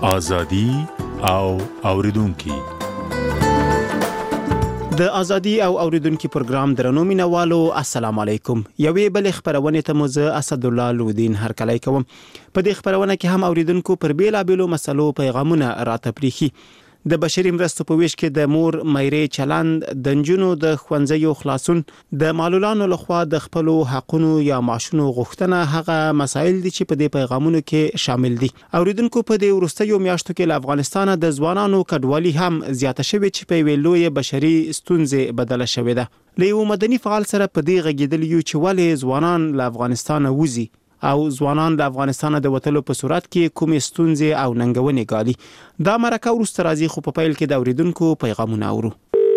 ازادي او اوریدونکو. د ازادي او اوریدونکو پروګرام درنو مینوالو السلام علیکم. یوې بل خبرونه ته موزه اسد الله لودین هرکلی کوم. په دې خبرونه کې هم اوریدونکو پر بیلابیلو مسلو پیغامونه راتپریخي. د بشري مرستو په ویش کې د مور مېرې چلند، د نجونو د ښوونځیو خلاصون، د معلولانو لخوا د خپل حقونو یا معاشونو غوښتنه هغه مسایل دي چې په دې پیغامونو کې شامل دي. اوریدونکو په دې وروستیو میاشتو کې له افغانستان د ځوانانو کډوالي هم زیاته شوې چې په ویلوې بشري ستونزې بدله شوې ده. له یو مدني فعال سره په دې غږیدل یو چې ولې ځوانان له افغانستان وځي او ځوانان د افغانستان د وټلو په صورت کې کومې ستونزې او ننګونې ګالي. دا مرکه ورسته راځي خو په پیل کې د اوریدونکو پیغامونه اورو.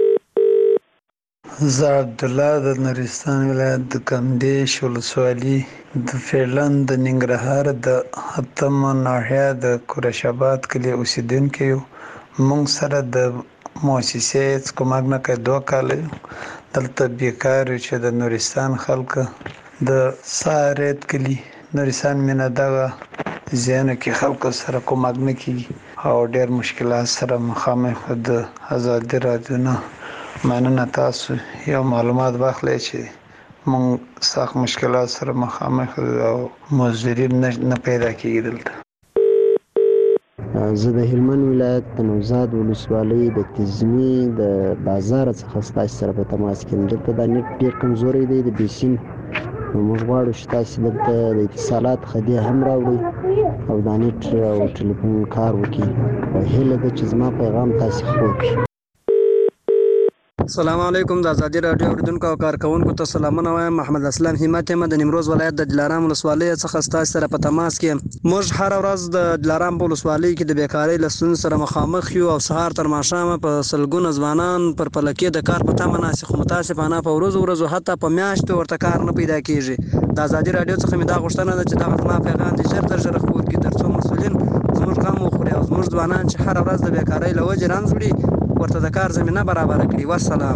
زه عبد الله د نورستان ولایت د کمدیش ولسوالي د فعلن د ننګرهار د اتم ناحیه د قریشاباد کلی اوسیدونکو یو. موږ سره د مؤسسې کومک نه کوي 2 کال دلته بیکار چې د نورستان خلک د سارت کلی نورستان مینه دغه زیانه کې خلکو سره کومک نه کیږي او ډېر مشکلات سره مخامخ د ازادي رادیو نه مننه. تاسو یو معلومات واخلئ چې موږ سخت مشکلات سره مخامخ او مزدورین نه پیدا کیږي دلته. زه د هلمند ولایت د نوزاد ولسوالۍ د تزمي د بازار څخه ستاسو سره په تماس کې یم. دلته د نت ډېر کمزوري دی د بیسین. موږ غواړو چې تاسو دلته د اتصالات خدي هم راوړئ او د نت او ټلیفون کار وکړي او هیله ده چې زما پیغام تاسو خپور کړي. السلام علیکم. د ازادي رادیو اوریدونکو او کارکونکو ته سلامونه وایم. محمد اسلام همت یم د نیمروز ولایت د دلارام ولسوالۍ څخه ستاسو سره په تماس کې. موږ هر ورځ د دلارام ولسوالۍ کې د بیکاری لسون سره مخامخ یو او سهار تر ماښام په سلګونه ځوانان پر پلکې د کار په تمه ناست خو متاسفانه په ورځو حتی په میاشتو ورته کار نه پیدا کیږي. د ازادي رادیو څخه مې دا غوښتنه ده چې دا غوښتنه پیغام دې ژر خپور کړي ترڅو مسؤلین زموږ غم وخوري او زموږ ځوانان چې هر ورځ د بیکاری له وجې رنځ وړي ورته د کار زمینه برابر کړي. والسلام.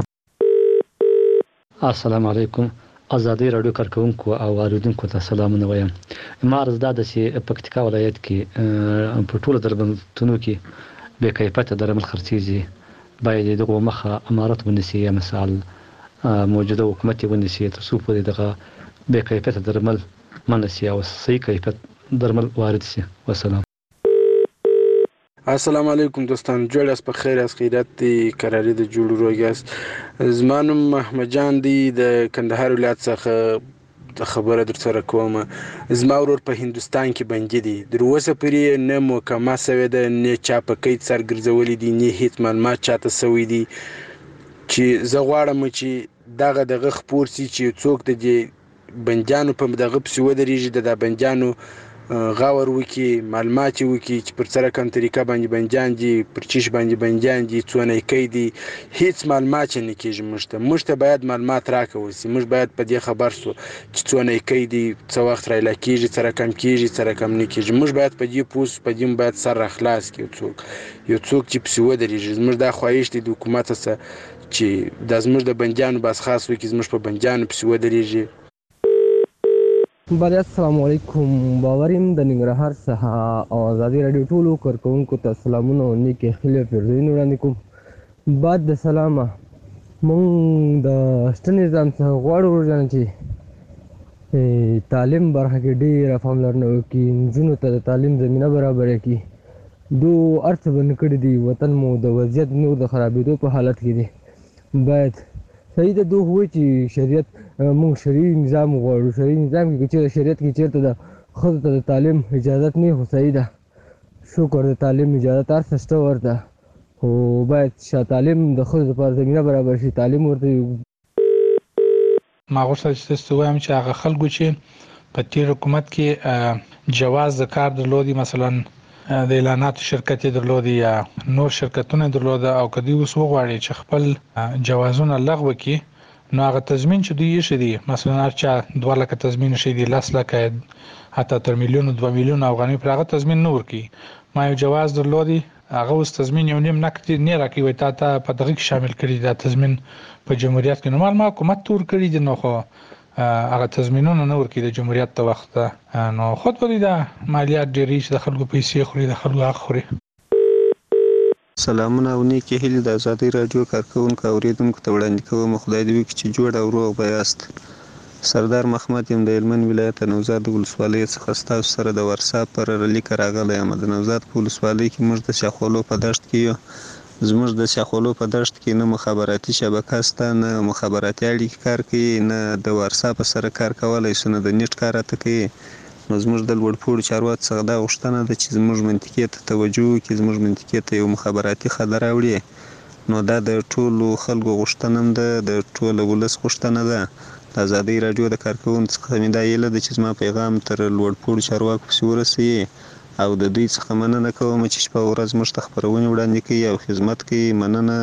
السلام علیکم. ازادي رادیو کارکونکو او اوریدونکو ته سلامونه وایم. ما عرض ده چې پکتیکا ولایت کې په ټولو درملتونو کې بې کیفیته درمل خرڅیږي. باید دغه مخه امارات ونیسي یا مثال موجوده حکومت ونیسي تر څو پورې دغه بې کیفیته درمل منسي او صحیح کیفیت درمل وارد شي. والسلام. السلام علیکم دوستان. جوړ اس په خیر اس خیرات دی قراری د جوړ روګاس زمانم محمد جان دی د کندهار ولایت څخه د خبره در سره کوم. زما ورور په هندستان کې بندي دي. در اوسه پورې نه محکمه سوی ده نه چا په قید سرګرځولي دي نه هیڅ معلومات چاته سوی دي چې زه غواړم چې دغه خپور سي چې څوک د بندیانو په دغه پسې ودرېږي د بندیانو غور وکي معلومات وکي چې پر سره کوم طریقه باندې بندیان دي پر چیش باندې بندیان دي څونه کوي دي هیڅ معلومات نه کیږي. موږ ته باید معلومات راکوي. موږ باید په دې خبر سو چې څونه کوي دي څو وخت راځي کیږي سره کم کیږي سره کم نه کیږي. موږ باید په دې پوس په دې باید سره خلاص کیو یو څوک چې پسې ودرېږي. موږ دا خواهش دي د حکومت سره چې د زموږ د بندیانو بس خاص وکي زموږ په بندیانو پسې ودرېږي. بله السلام علیکم. باوریم د ننګرهار څخه او ازادي رادیو ټولو کارکونکو ته سلامونه او نیکې خیلې پیرزوینې وړاندې کوم. بعد د سلامه مونږ د شته نظام څخه غواړو ورجانه چې تعلیم برخه کې ډېره پاملرنه وکړي نجونو ته د تعلیم زمینه برابره کړي. دو هر څه بند کړي دي. وطن مو د وضعیت نور د خرابېدو په حالت کې دی. باید صحیح ده دو هو چې شریعت موږ شرعي نظام غواړو. شرعي نظام کې چې شریعت کې چیرته د ښځو ته د تعلیم اجازت نه خو صحیح ده. شکر د تعلیم اجازت هر څه شته ورته خو باید تعلیم د ښځو لپاره زمینه برابر شي. تعلیم ورته ما غوښتل چې تاسو وایم چې هغه خلکو چې په تیر حکومت کې جواز د کار درلودي مثلا د اعلاناتو شرکت درلودي یا نور شرکتونه درلوده او کدی اوس وغواړي چې خپل جوازونه لغوه کړي نو هغه تضمین چې دوی یې شدي مثلا هر چا 2 لک تضمین شي دي 10 لک حتی تر میلیون 2 میلیون افغانۍ پر هغه تضمین نور کړي. ما یو جواز درلودي هغه اوس تضمین یو نیم نقد نه راکوي وای ته په دغه کې شامل کړي دا تضمین په جمهوریت کې نورمال ما حکومت تور کړی دي نو خو هغه تضمینونه نه ورکړي د جمهوریت ته وخت نو خود ولې دا مالیات ډېری چې د خلکو پیسې خوري د خلکو حق خوري. سلامونه او نیکې هیلې د ازادۍ راډیو کارکونکو اوریدونکو ته وړاندې کوم. خدای دې وکړي چې جوړ او روغ به یاست. سردار محمد یم د هلمند ولایت نوزاد ولسوالۍ څخه ستاسو سره د ورساپ پر لیک راغلی یم. د نوزاد په ولسوالۍ کې موږ د شاخولو په دشت کې یو. زموږ د شاخولو په دشت کې نه مخابراتي شبکه شته، نه مخابراتي اړیکې کار کوي، نه د ورساپ سره کار کولی شو، نه د نیټ کار راته کوي. نو زموږ د لوړپوړو چارواکو څخه دا غوښتنه ده چې زموږ منطقې ته توجه وکړي، زموږ منطقې ته یو مخابراتي خط راوړي. نو دا د ټولو خلکو غوښتنه هم ده، د ټول ولس غوښتنه ده. د ازادۍ راډیو د کارکوونکو څخه مې دا هیله ده چې زما پیغام تر لوړپوړو چارواکو پسې ورسوي او د دوی څخه مننه کوم چې شپه او ورځ موږ ته خپرونې وړاندې کوي او خدمت کوي. مننه.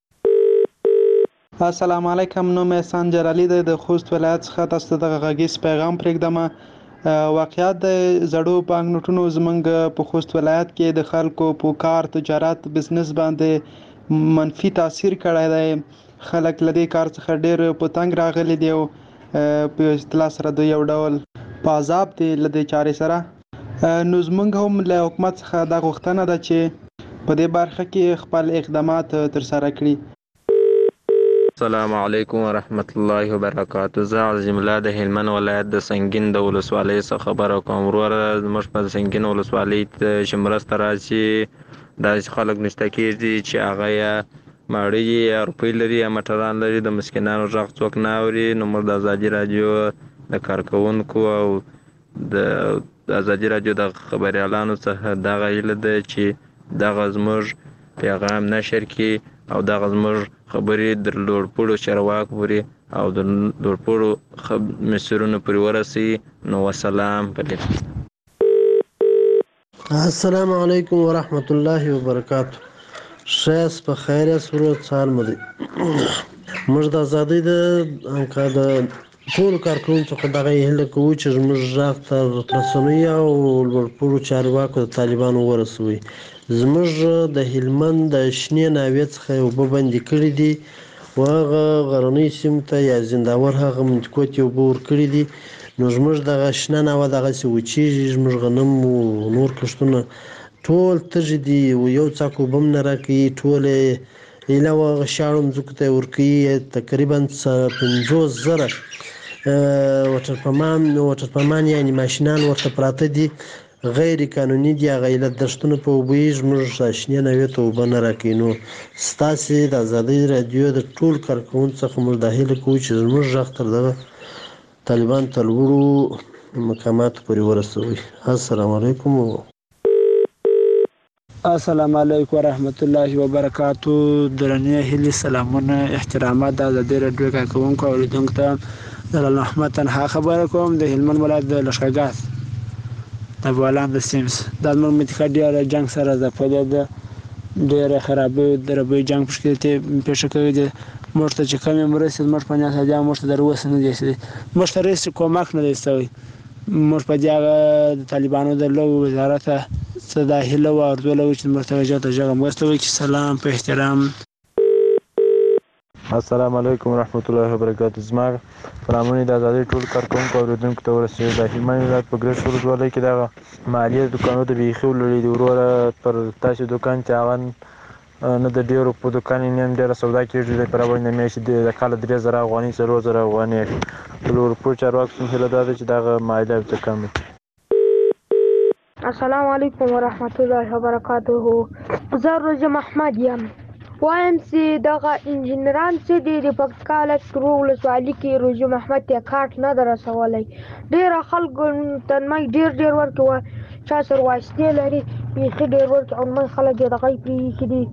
السلام علیکم. نوم مې احسان جلالی دی، د خوست ولایت څخه تاسو ته دغه غږیز پیغام پرېږدم. واقعیت د زړو بانک نوټونو زموږ په خوست ولایت کې د خلکو په کار، تجارت، بزنس باندې منفي تاثیر کړی دی. خلک له دې کار څخه ډېر په تنګ راغلي دي او په اصطلاح سره د یو ډول په عذاب دي له دې چارې سره. نو زموږ هم له حکومت څخه دا غوښتنه ده چې په دې برخه کې خپل اقدامات ترسره کړي. السلام علیکم ورحمت الله وبرکاته. زه عظیم الله د هلمند ولایت د سنگین د ولسوالۍ څخه خبره کوم. وروره زموږ په سنگین ولسوالۍ چې مرسته راشي داسې خلک نشته کېږي چې هغه یا ماړه یا روپۍ لري یا موټران لري، د مسکینانو غږ څوک نه اوري. نو موږ د ازادي راډیو د کارکوونکو او د ازادي راډیو د خبریالانو څخه دغه هیله ده چې دغه زموږ پیغام نشر کړي او دغه زموږ خبرې د لوړپوړو چارواکو پورې او د لوړپوړو مسیرونو پورې ورسوي. نو وسلام. السلام علیکم ورحمت الله وبرکاته. ښه په خیر یاست؟ ورور سهار مو دی. موږ د ازادۍ د ټولو کارکوونکو څخه دغه هیله کوو چې زموږ غږ تر رسنیو او لوړپوړو چارواکو د طالبانو ورسوي. زموږ د هلمند د شنې ناوې څخه اوبه بندې کړي دي او هغه غرنۍ سیمو ته یا زنداور هغه منطقو ته اوبه ورکړي دي. نو زموږ دغه شنه ناوه دغسې وچېږي، زموږ غنم او نور کښتونه ټول تږي دي او یو څاک اوبه هم نه راکوي. ټول یې ایله او هغه شاړو مځکو ته یې ورکوي. تقریبا 50,000 وټرپمان یعنې ماشینان ورته پراته دي، غیر قانوني دي. هغه علت دښتونه په اوبه یې زموږ شنې ناوې ته اوبه نه راکوي. نو ستاسې د ازادۍ راډیو د ټول کارکوونکو څخه موږ دا هیله کوو چې زموږ غږ تر دغه طالبان ته لوړو مقاماتو پورې ورسوي. السلام علیکم. السلام علیکم ورحمت الله وبرکاتو. درنې هیلې، سلامونه، احترامات د ازادۍ راډیو کارکوونکو او اوریدونکو ته جلال احمد تنها خبره کوم د هلمند ولایت د لښکرګاه د بولان د سیمز. دا زموږ منطقه ډېره جنګ سره ځپلې ده، ډېره خرابۍ دربۍ جنګ پکې پېښه کړې ده. موږ ته چې کومې مرستې زموږ په نیت دي موږ ته در اوسه نه دي رسېدلي، موږ ته هېڅ کومک نه دی شوی. موږ په دې هغه د طالبانو د لویو وزارت څه دا هیله او ارزو لرو چې موږ ته ژغ مرسته وکړي. سلام په احترام. السلام علیکم ورحمت الله وبرکاته. زما سلامونه د ازادۍ ټول کارکوونکو او اوریدونکو ته ورسوي. د هلمند ولایت په ګرشک ولسوالۍ کې دغه مالیې دوکانونو ته بیخي ولړي دي. وروره پر تاسې دوکان چې هغه نه د ډېرو په دوکان یې نیم ډېره سودا کېږي. د برابر نه میاشتې د کاله 3,000 افغانۍ 4,000 افغانۍ. د لوړپوړو چارواکو څخه هیله دا ده چې دغه مالیه څه کم کړي. السلام علیکم ورحمت الله وبرکاته. زه روزه محمد یم. وایم چې دغه انجینران چې دي د پکتیکا ولایت ولسوالۍ کې روزه محمد ته کارت نه در رسولی. ډېره خلکو تنمۍ ډېر ورکوي، چا سره واسطې لري بیخي ډېر ورکوي او نمۍ خلک یې دغه پرېښي دي.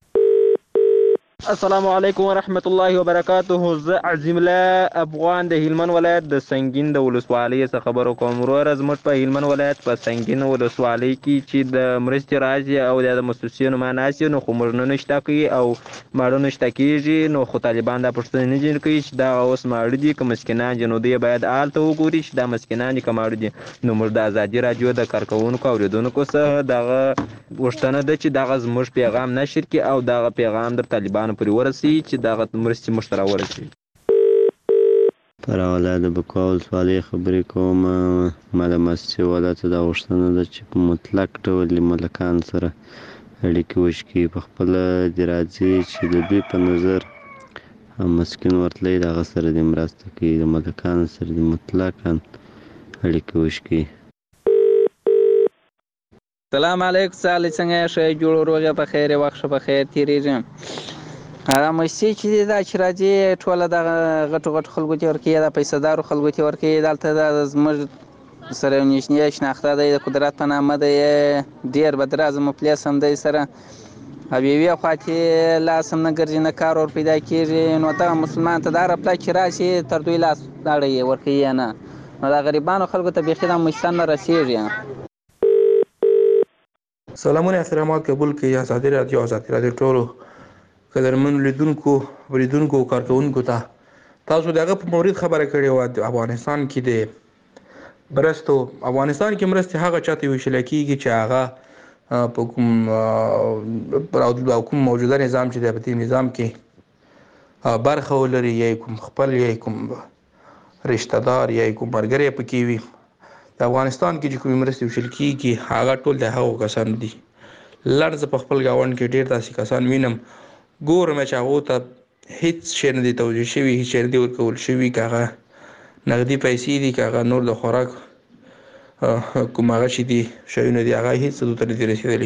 السلام علیکم ورحمت الله وبرکاته. زه عظیم الله افغان د هلمند ولایت د سنگین د ولسوالۍ څخه خبرو کوم. وروره زموږ په هلمند ولایت په سنگین ولسوالۍ کې چې د مرستې راځي او د مسوسینو معناسي نو خو موږ نه شته کوي او ماړه نه شته کېږي. نو خو طالبان دا پوښتنه نه جوړ کوي چې دا اوس ماړه دي که مسکینان دي. نو دوی باید هلته وګوري چې دا مسکینان دي که ماړه دي. نو موږ د ازادي راډیو د کارکوونکو او اوریدونکو څخه دغه غوښتنه ده چې دغه زموږ پیغام نشر کړي او دغه پیغام در طالبانو پورې ورسوي چې دغه مرستې موږ ته راورسوي. پر حواله د بکوا ولسوالۍ خبرې کوم. ما د مسجد والا ته دا غوښتنه ده چې په مطلق ډول ملکان سره اړیکې وشکي. په خپله دې راځي چې د دوی په نظر مسکین ورتلی د هغه سره دې مرسته کوي، د ملکانو سره دې مطلقاً اړیکې وشکي. سلام علیکم سالی څنګه یې ښه جوړ روغ په خیر وخت ښه په خیر تېرېږي. هغه مستې چې دي دا چې راځي ټوله دغه غټو خلکو ته ورکوي، دا پیسهدارو خلکو ته ورکوي. دلته دا زموږ سره یو نږدې شناخته دی د قدرت په نامه دی، ډېر بدرازه مفلس هم دی سره، او یوې خوا کې لاس هم نه ګرځي نه کار ور پیدا کېږي. نو دغه مسلمان ته دا رپله چې راشي تر دوی لاس اړوي ورکوي یې نه، نو دا غریبانو خلکو ته بیخي دا مستان نه رسېږي. سلامونه احترامات قبول کړئ ازادي راډیو ټولو قدرمن لیدونکو او کارکونکو ته. تاسو دغه په مورید خبره کړې وه د افغانستان کې د مرستو. افغانستان کې مرستې هغه چاته ویشل کېږي چې هغه په کوم موجوده نظام چې دی په دې نظام کې برخه ولري، یا کوم خپل یا کوم رشته دار یا کوم ملګری پکې وي. د افغانستان کې چې کومې مرستې ویشل کېږي هغه ټول د هغو کسانو دي. لړ زه په خپل ګاونډ کې ډېر داسې کسان وینم، ګورم چې هغو ته هېڅ شی نه دی توجیه شوي، هېڅ شی نه دی ورکول شوي، که هغه نغدي پیسې دي، که هغه نور د خوراک کوم هغه چې دي شیونه دي، هغه هېڅ څه ته نه دي رسېدلي.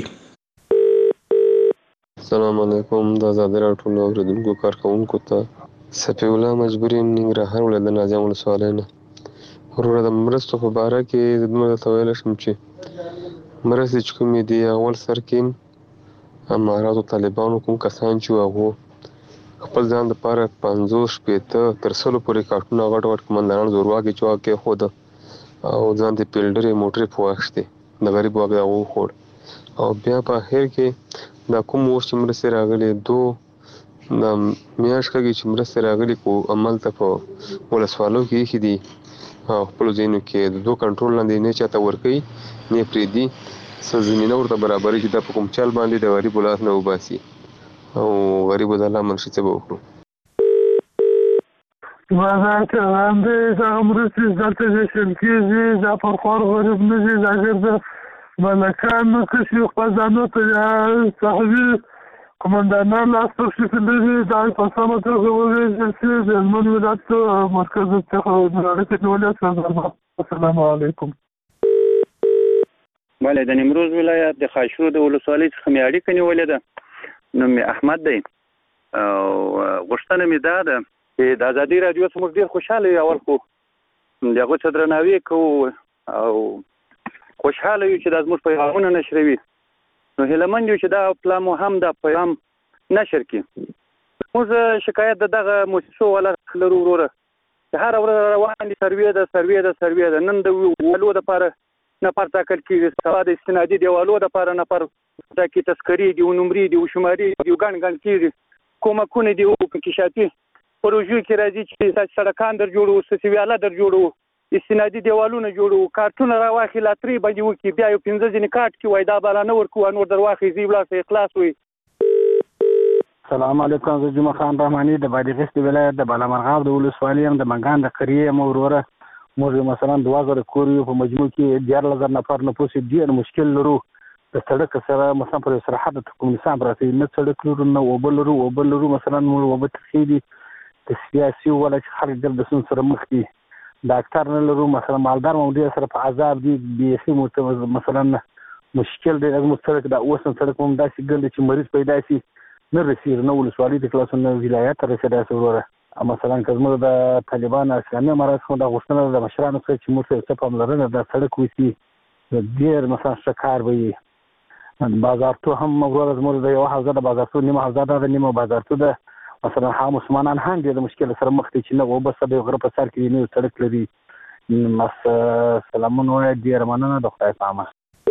السلام علیکم. د ازادي راډیو ټولو اورېدونکو کارکوونکو ته صفي الله مجبور یم ننګرهار ولایت د نازیانو ولسوالۍ نه. وروره د مرستو په باره کې دومره درته ویلی شم چې مرستې چې کومې دي اول سر کې اماراتو طالبانو کوم کسان چې هغو خپل ځان دپاره 50 شپېته تر 100 پورې کارټونه غټ قمندانان زورواکي چې هغه کېښوده او ځان ته پیلډرې موټرې په واخیستې، د غریب واک د هغه وخوړ. او بیا په اخر کې دا کوم اوس چې مرستې راغلي د میاشت کېږي چې مرستې راغلي خو هملته په ولسوالیو کې ایښي دي او خپلو ځایونو کې د دوی کنټرول لاندې نه چاته ورکوي نه یې پرېږدي، څه زمینه ورته برابروي چې دا په کوم چل باندې د غریبو لاس نه وباسي او غریبو د الله منشي څه به وکړو. که لاندې دغه مرستې دلته ویشل کېږي دا پر خوار غریب نه دي، دا ډېر د ملکانو کسي خپل ځانو ته صحوي قمندانان لاس پکښې لري. دا په سمه توګه وویشل شي د هلمند ولایت مرکز څخه اړیکې نیولې. السلام علیکم. بله د نیمروز ولایت د خاشرود ولسوالۍ څخه مې اړیکه نیولې ده. نوم مې احمد دی او غوښتنه مې دا ده چې د ازادي راډیو څخه موږ ډېر خوشحاله یو. اول خو د هغو څه درناوی کوو او خوشحاله یو چې دا زموږ پیغامونه نشروي. نو هیلهمند یو چې دا پلا مو هم دا پیغام نشر کړي. موږ شکایت د دغه مؤسسو والا لرو وروره چې هره ورځ روان دي سروې ده. نن د والو دپاره نفر ټاکل کېږي، سبا د استنادي دیوالو دپاره نفر ټاکي، تذکرې دي، نمرې دي، شمارې دي، ګڼ کېږي، کومکونه دي، انکشافي پروژو کې راځي چې سړکان در جوړو، سسویاله در جوړو، استنادي دیوالونه جوړو، کارټونه راواخلي لاترې باندې وکړي، بیا یو 15 ځینې کارټ کې وایي دا بالا نه ورکوو، نور در واخلي ولاړ سه اخلاص وي. السلام علیکم. زه جمعه خان رحماني د بادغیس ولایت د بالامرغاب د ولسوالۍ یم، د منګان د قریې یم. وروره موږ مثلا 2000 کور یو، په مجموع کې 14000 نفر نفوس ډېر مشکل لرو. د سړک سره مثلا پر سرحد ته کوم نظام پراته نه سړک لرو نه اوبه لرو. مثلا موږ اوبه تخې دي د سیاسي ولا چې خلک ګرد سن سره مخ دي، ډاکټر نه لرو. مثلا مالدار مامورین سره په عذاب دي، بیخي مثلا مشکل دی. زموږ سړک دا اوس سړک هم داسې ګرد چې مریض پیدا شي نه رسېږي، نه ولسوالۍ ته خلاص نه ولایت ته رسېدای شي. وروره مثلا که زموږ د طالبانو اسلامي امارات څخه دا غوښتنه د مشرانو څخه چې موږ ته څه پاملرنه دا سړک وشي، ډېر مثلا ښه کار به وي. بازارتو هم وروره زموږ د یوه حوزه د بازارتو نیمه حوزه ده، نیمه بازارتو ده. مثلا هغه مسلمانان هم ډېر د مشکل سره مخ دي چې نه اوبه سره د غره په سر کې نه سړک لري. سلامونه وایه، ډېره مننه، د خدای په امان.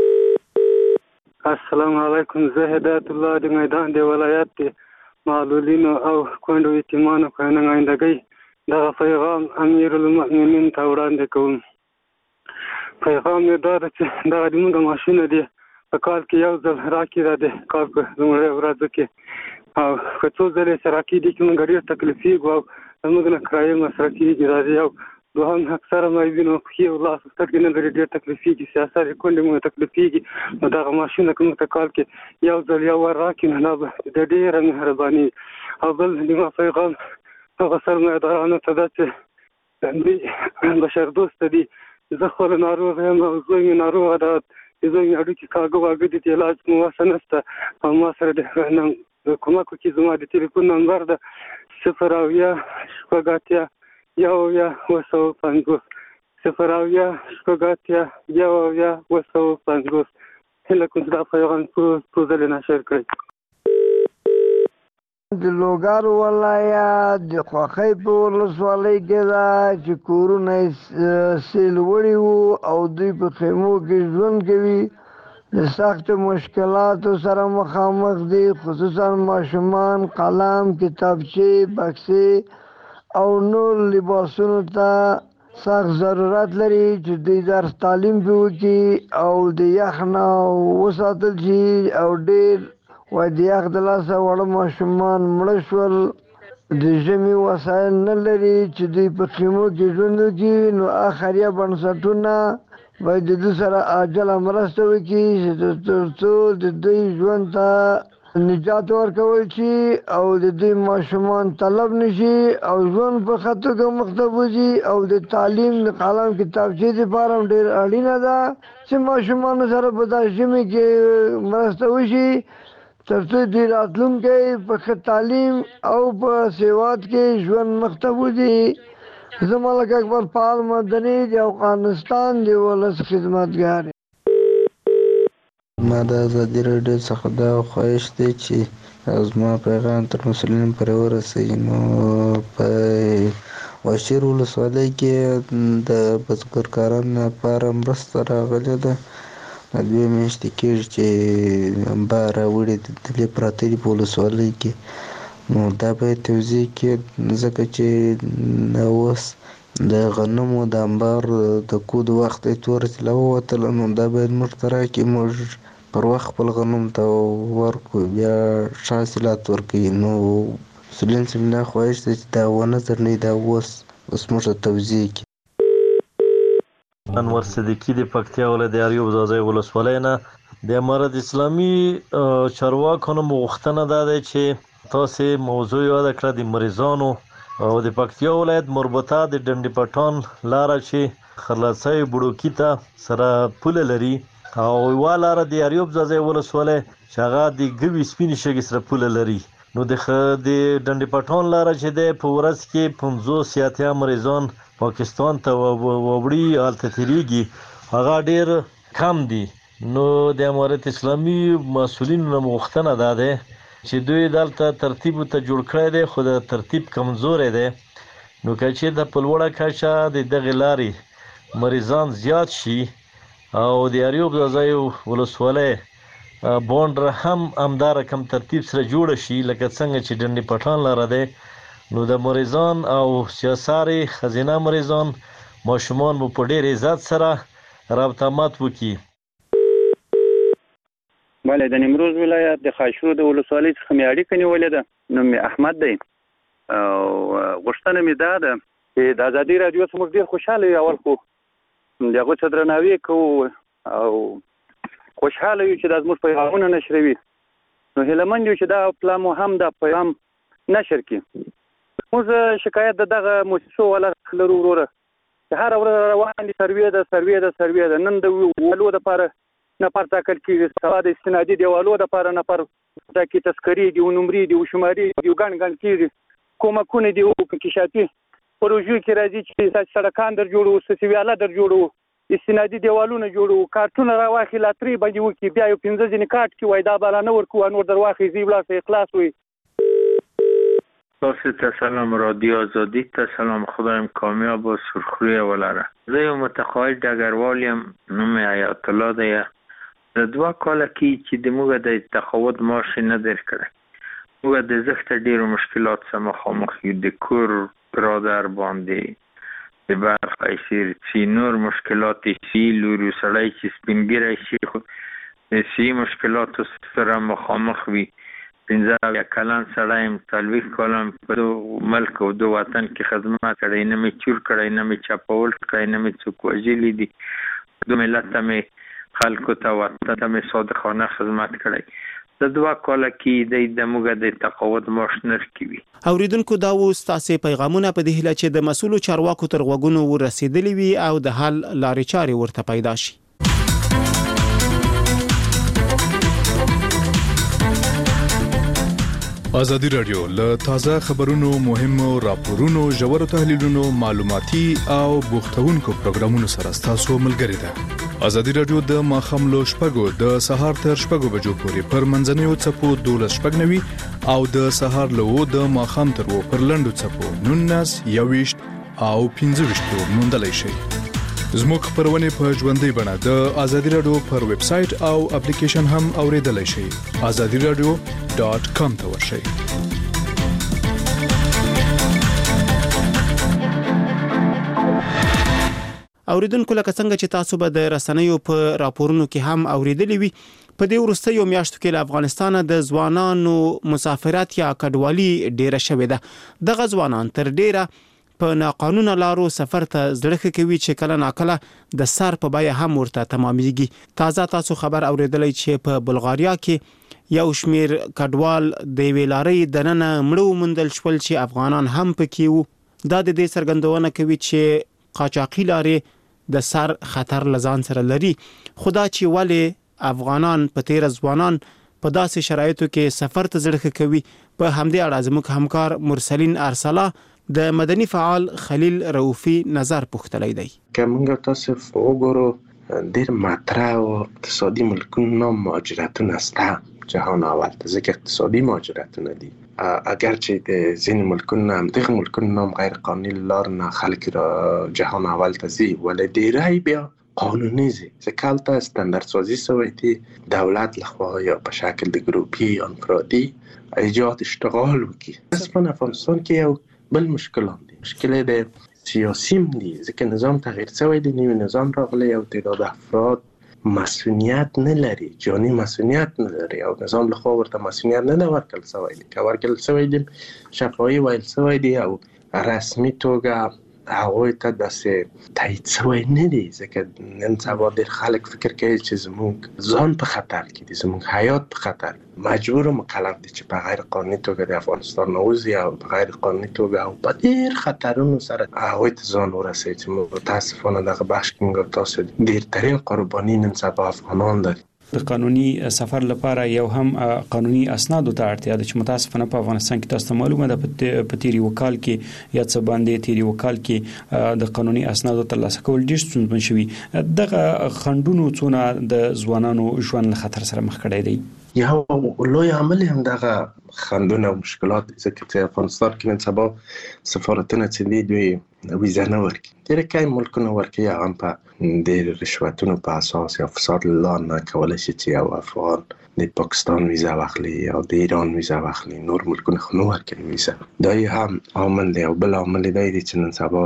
السلام علیکم. زه هدایت الله د میدان د ولایت د معلولینو او کونډو یتیمانو په نمایندګۍ دغه پیغام امیرالمؤمنین ته وړاندې کوم. پیغام یې دا ده چې دغه زموږ ماشینه دي په کال کې یو ځل راکړي، دا د کال په لومړۍ ورځو کې، او که څو ځلې چې راکړي دي چې موږ ډېر تکلیفېږو او زموږ نه کرایې مصرف کېږي. دا د یو دوهم اکثره مایبینو پښې او لاس سترګې نه لري ډېر تکلیفېږي سیاست یې کونډې مو تکلیفېږي نو دغه ماشینه که موږ ته کال کې یو ځل یو وار راکړي نو دا به د ډېره مهرباني او بل نیمه پیغام هغه سرمایه‌دارانو ته ده چې دوی بشردوسته دي زه خپله ناروغه یم او زوی مې ناروغه ده د زوی مې هډوکي کاږه واږه دي د علاج مو وسه نشته او ما سره د کومک وکړي زما د تلیفون نمبر ده 0 شپږ یو 950 0 شپږ یو 950 هله کوم دا پیغام څو ځلې نشر کړئ د لوګر ولایت د خوښۍ په ولسوالۍ کې ده چې کورونه سیل وړي وو او دوی په خیمو کې ژوند کوي د سختو مشکلاتو سره مخامخ دي خصوصا ماشومان قلم کتابچې بکسې او نور لباسونو ته سخت ضرورت لري چې دوی درس تعلیم پې وکړي او د یخ نه وساتل شي او ډېر وایي د یخ د لاسه واړه ماشومان مړه شول د ژمي وسایل نه لري چې دوی په خیمو کې ژوند وکړي نو خیریه بنسټونه باید د دوی سره عاجله مرسته وکړي تر څو د دوی ژوند ته نجات ورکول شي او د دوی ماشومان طلب نشي او ژوند په ښه توګه مخته بوځي او د تعلیم د قلم کتابچې دپاره هم ډېر اړینه ده چې ماشومانو سره په دا ژمي کې مرسته وشي تر څو دوی راتلونکی په ښه تعلیم او په سواد کې ژوند مخته بوځي زه ملک اکبر فعال مدني د افغانستان د ولس خدمتګار ما د ازادي راډیو څخه دا خواهش دی چې زما پیغام تر مسؤلینو پورې ورسوي نو په واشیر ولسوالۍ کې د بزګرکارانو لپاره مرسته راغلې ده دوه میاشتې کېږي چې انبار راوړي دلې پراته دي په ولسوالۍ کې نو دا باید توضیح کړي ځکه چې اوس د غنمو د انبار د کود وخت یې توره طلا ووتله نو دا باید موږ ته راکړي موږ پر وخت خپل غنم ته ورکړو بیا ښه حاصلات ورکوي نو مسؤلین صاحب دا خواهش دی چې دا ونه ځنډوي دا اوس موږ ته توضیح کړي انور صدیقي د پکتیا ولایت د اریوب ځاځی ولسوالۍ نه د امارت اسلامي چارواکو نه غوښتنه دا ده چې تاسې موضوع یاده کړه د مریضانو او د پکتیا ولایت مربوطه د ډنډ پټان لاره چې خرلڅۍ بوډوکي ته سره پوله لري او یوه لاره د اریوب ځاځی ولسوالۍ چې هغه د ګوي سپینې شګې سره پوله لري نو د ډنډ پټان لاره چې دی په ورځ کې 50 اتیا مریضان پاکستان ته وړي هلته تېرېږي هغه ډېر کم دي نو د امارت اسلامي مسؤلینو نه غوښتنه دا دی چې دوی دلته ترتیب ته جوړ کړی دی خو د ترتیب کمزوری دی نو که چېرته په لوړه کچه د دغې لارې مریضان زیات شي او د اریوب ځاځی ولسوالۍ بونډر هم همدا رقم ترتیب سره جوړه شي لکه څنګه چې ډنډ پټان لاره دی نو د مریضان او سیاساري خزینه مریضان ماشومان مو په ډېر عزت سره رابطه مات وکړي بله د نیمروز ولایت د خاشرود د ولسوالۍ څخه مې اړیکه نیولې ده نوم مې احمد دی او غوښتنه مې دا ده چې د ازادي راډیو څخه موږ ډېر خوشحاله یو اول خو د هغو څه درناوی کوو او خوشحاله یو چې دا زموږ پیغامونه نشروي نو هیلهمند یو چې دا پلا مو هم دا پیغام نشر کړي موږ شکایت د دغه موسسو والا لرو وروره چې هره ورځ روان دي سروې ده نن د والو دپاره نفر ټاکل کېږي سبا د استنادي دیوالو دپاره نفر ټاکي تذکرې دي ونمرې دي وشمارې دي ګڼ کېږي کومکونه دي انکشافي پروژو کې راځي چې سړکان در جوړو سسویاله در جوړو استنادي دیوالونه جوړو کارتونه راواخلي لاترې باندې وکړي بیا یو 15 ځینې کارت کې وایي دا بالا نه ورکوو نور در واخلي زی ولاړ اخلاص وي تاسو ته سلام رادیو آزادی ته سلام خدایم کامیاب و سرخروی ولره زه یو متقاعد ډګروال یم نوم یې حیات الله دی د 2 کاله کې چې د موږ د تقاعد معاش نه درکړی موږ د زښت ډېرو مشکلات سره مخامخ یو د کور برادر باندې د برق ایسیر سی نور مشکلات سی لورو سړی چې سپینګیری شي د سی مشکلاتو سره مخامخ وي 15 کلن سړی یم، 40 کلن په ملک او د وطن کې خدمت کړی، نه مې چور کړی، نه مې چاپول کړی، نه مې څوک وژلي دي. د ملت ته مې خلکو ته وطن ته مې صادقانه خدمت کړی. د 2 کاله کې د موږ د تقاعد معاش نرخ وي. اوریدونکو دا و ستاسو پیغامونه په دې هیله چې د مسؤلو چارواکو تر غوږونو ورسېدلی وي او د حل لارې چارې ورته پیدا شي. ازادي رادیو له تازه خبرونو، مهمو راپورونو، ژورو تحلیلونو، معلوماتي او بوختونکو پروګرامونو سره تاسو ملګری ده. ازادي رادیو د ماخام لو شپږو د سهار تر شپږو بجو پورې پر منځنیو چپو 12:90 او د سهار لو د ماخام تر و پر لندو چپو 19:20 او 15:20 موندلای شئ. زموږ خبرونه په ژوندۍ بڼه د ازادي رادیو پر ویب سټ او اپلیکیشن هم اوریدلای شئ. azadiradio.com ته ورشئ. اوریدونکو لکه څنګه چې تاسو به د رسنیو په راپورونو کې هم اوریدلی وي، په دې وروستیو میاشتو کې له افغانستان د ځوانانو مسافرت یا کډوالي ډیره شوې ده. دغه ځوانان تر ډیره په ناقانونه لارو سفر ته زړه کوي چې کله ناکله د سر په بیه هم ورته تمامېږي. تاسو خبر اوریدلی چې په بلغاریا کې یو شمیر کډوال د ویلارې د نن مړو مندل شول چې افغانان هم پکې وو. دا د دې څرګندونه کوي چې قاچاقي لارې د سر خطر لزان سره لري. خدا چې ولی افغانان په تیر ځوانان په داسې شرایطو کې سفر ته زړه کوي. په همدې اړه زموږ همکار مرسلین ارسلا د مدني فعال خلیل رؤفي نظر پوښتلی دی. که موږ تاسو وګورو ډیر مطرح او اقتصادي ملکونو مهاجرتونه سته جهان اول ته، ځکه اقتصادي مهاجرتونه دي. اگرچه د ځینې ملکونو هم دغه ملکونو هم غیر قانوني لار نه خلک را جهان اول ته ځي، ولی ډیری بیا قانوني ځي، ځکه هلته استاندارد سازي شوی دی دولت لخوا یا په شکل د ګروپي یا انفرادي ایجاد اشتغال وکړي. په افغانستان کې یو بل مشکل هم دی، مشکل د سیاسي دی، ځکه نظام تغییر شوی دی، نوی نظام راغلی او تعداد افراد مسئولیت نه لري، جانی مسئولیت نه لري او نظام له خوا ورته مسئولیت نه ورکړل شوی دی. که ورکړل شوی دی شفاهي ویل شوی دی او رسمي توګه هغوی ته داسې تایید شوی نه دی، ځکه نن سبا ډېر خلک فکر کوي چې زموږ ځان په خطر کې دی، زموږ حیات په خطر، مجبور او مکلف دی چې په غیر قانوني توګه د افغانستان نه وځي او په غیر قانوني توګه او په ډېر خطرونو سره هغوی ته ځان ورسوي چې متاسفانه دغه بخش کې موږ تاسو ډېرترین قرباني نن سبا افغانان لري. د قانوني سفر لپاره یو هم قانوني اسنادو ته اړتیا ده چې متاسفانه په افغانستان کې تاسو ته معلومه ده په تیری وکال کې یا څه باندې تیری وکال کې د قانوني اسنادو ترلاسه کول ډېر ستونزمن شوي. دغه خنډونو څونه د ځوانانو ژوند له خطر سره مخ کړی دی؟ یو لوی عامل هم دغه خنډونه او مشکلات، ځکه چې افغانستان کې نن سبا سفارتونه چې دي دوی ویزه نه ورکوي. ډېر کم ملکونه ورکوي، هغه هم په ډېر رشوتونو په اساس یا فساد له لارې نه کولی شي چې یو افغان د پاکستان ویزه واخلي یا د ایران ویزه واخلي، نور ملکونه خو نه ورکوي ویزه. دا هم عامل دی. او بل عامل دی چې نن سبا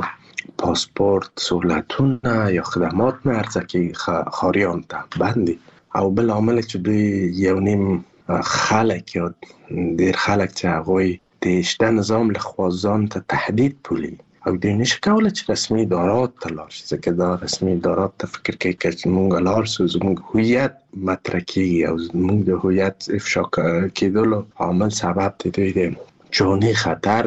پاسپورت سهولتونه یا خدمات نه عرضه کوي ښاریانو ته بند دي. او بل عامل چې دوی یو نیم خلک یا ډېر خلک چې هغوی د شته نظام له خوا ځان ته تهدید بولي او دوی نشي کولی چې رسمي ادارات ته لاړ شي، ځکه دا رسمي ادارات ته فکر کوي که موږ لاړ شو زموږ هویت مطرح کېږي او زموږ د هویت افشا کېدلو عامل سبب د دوی د جاني خطر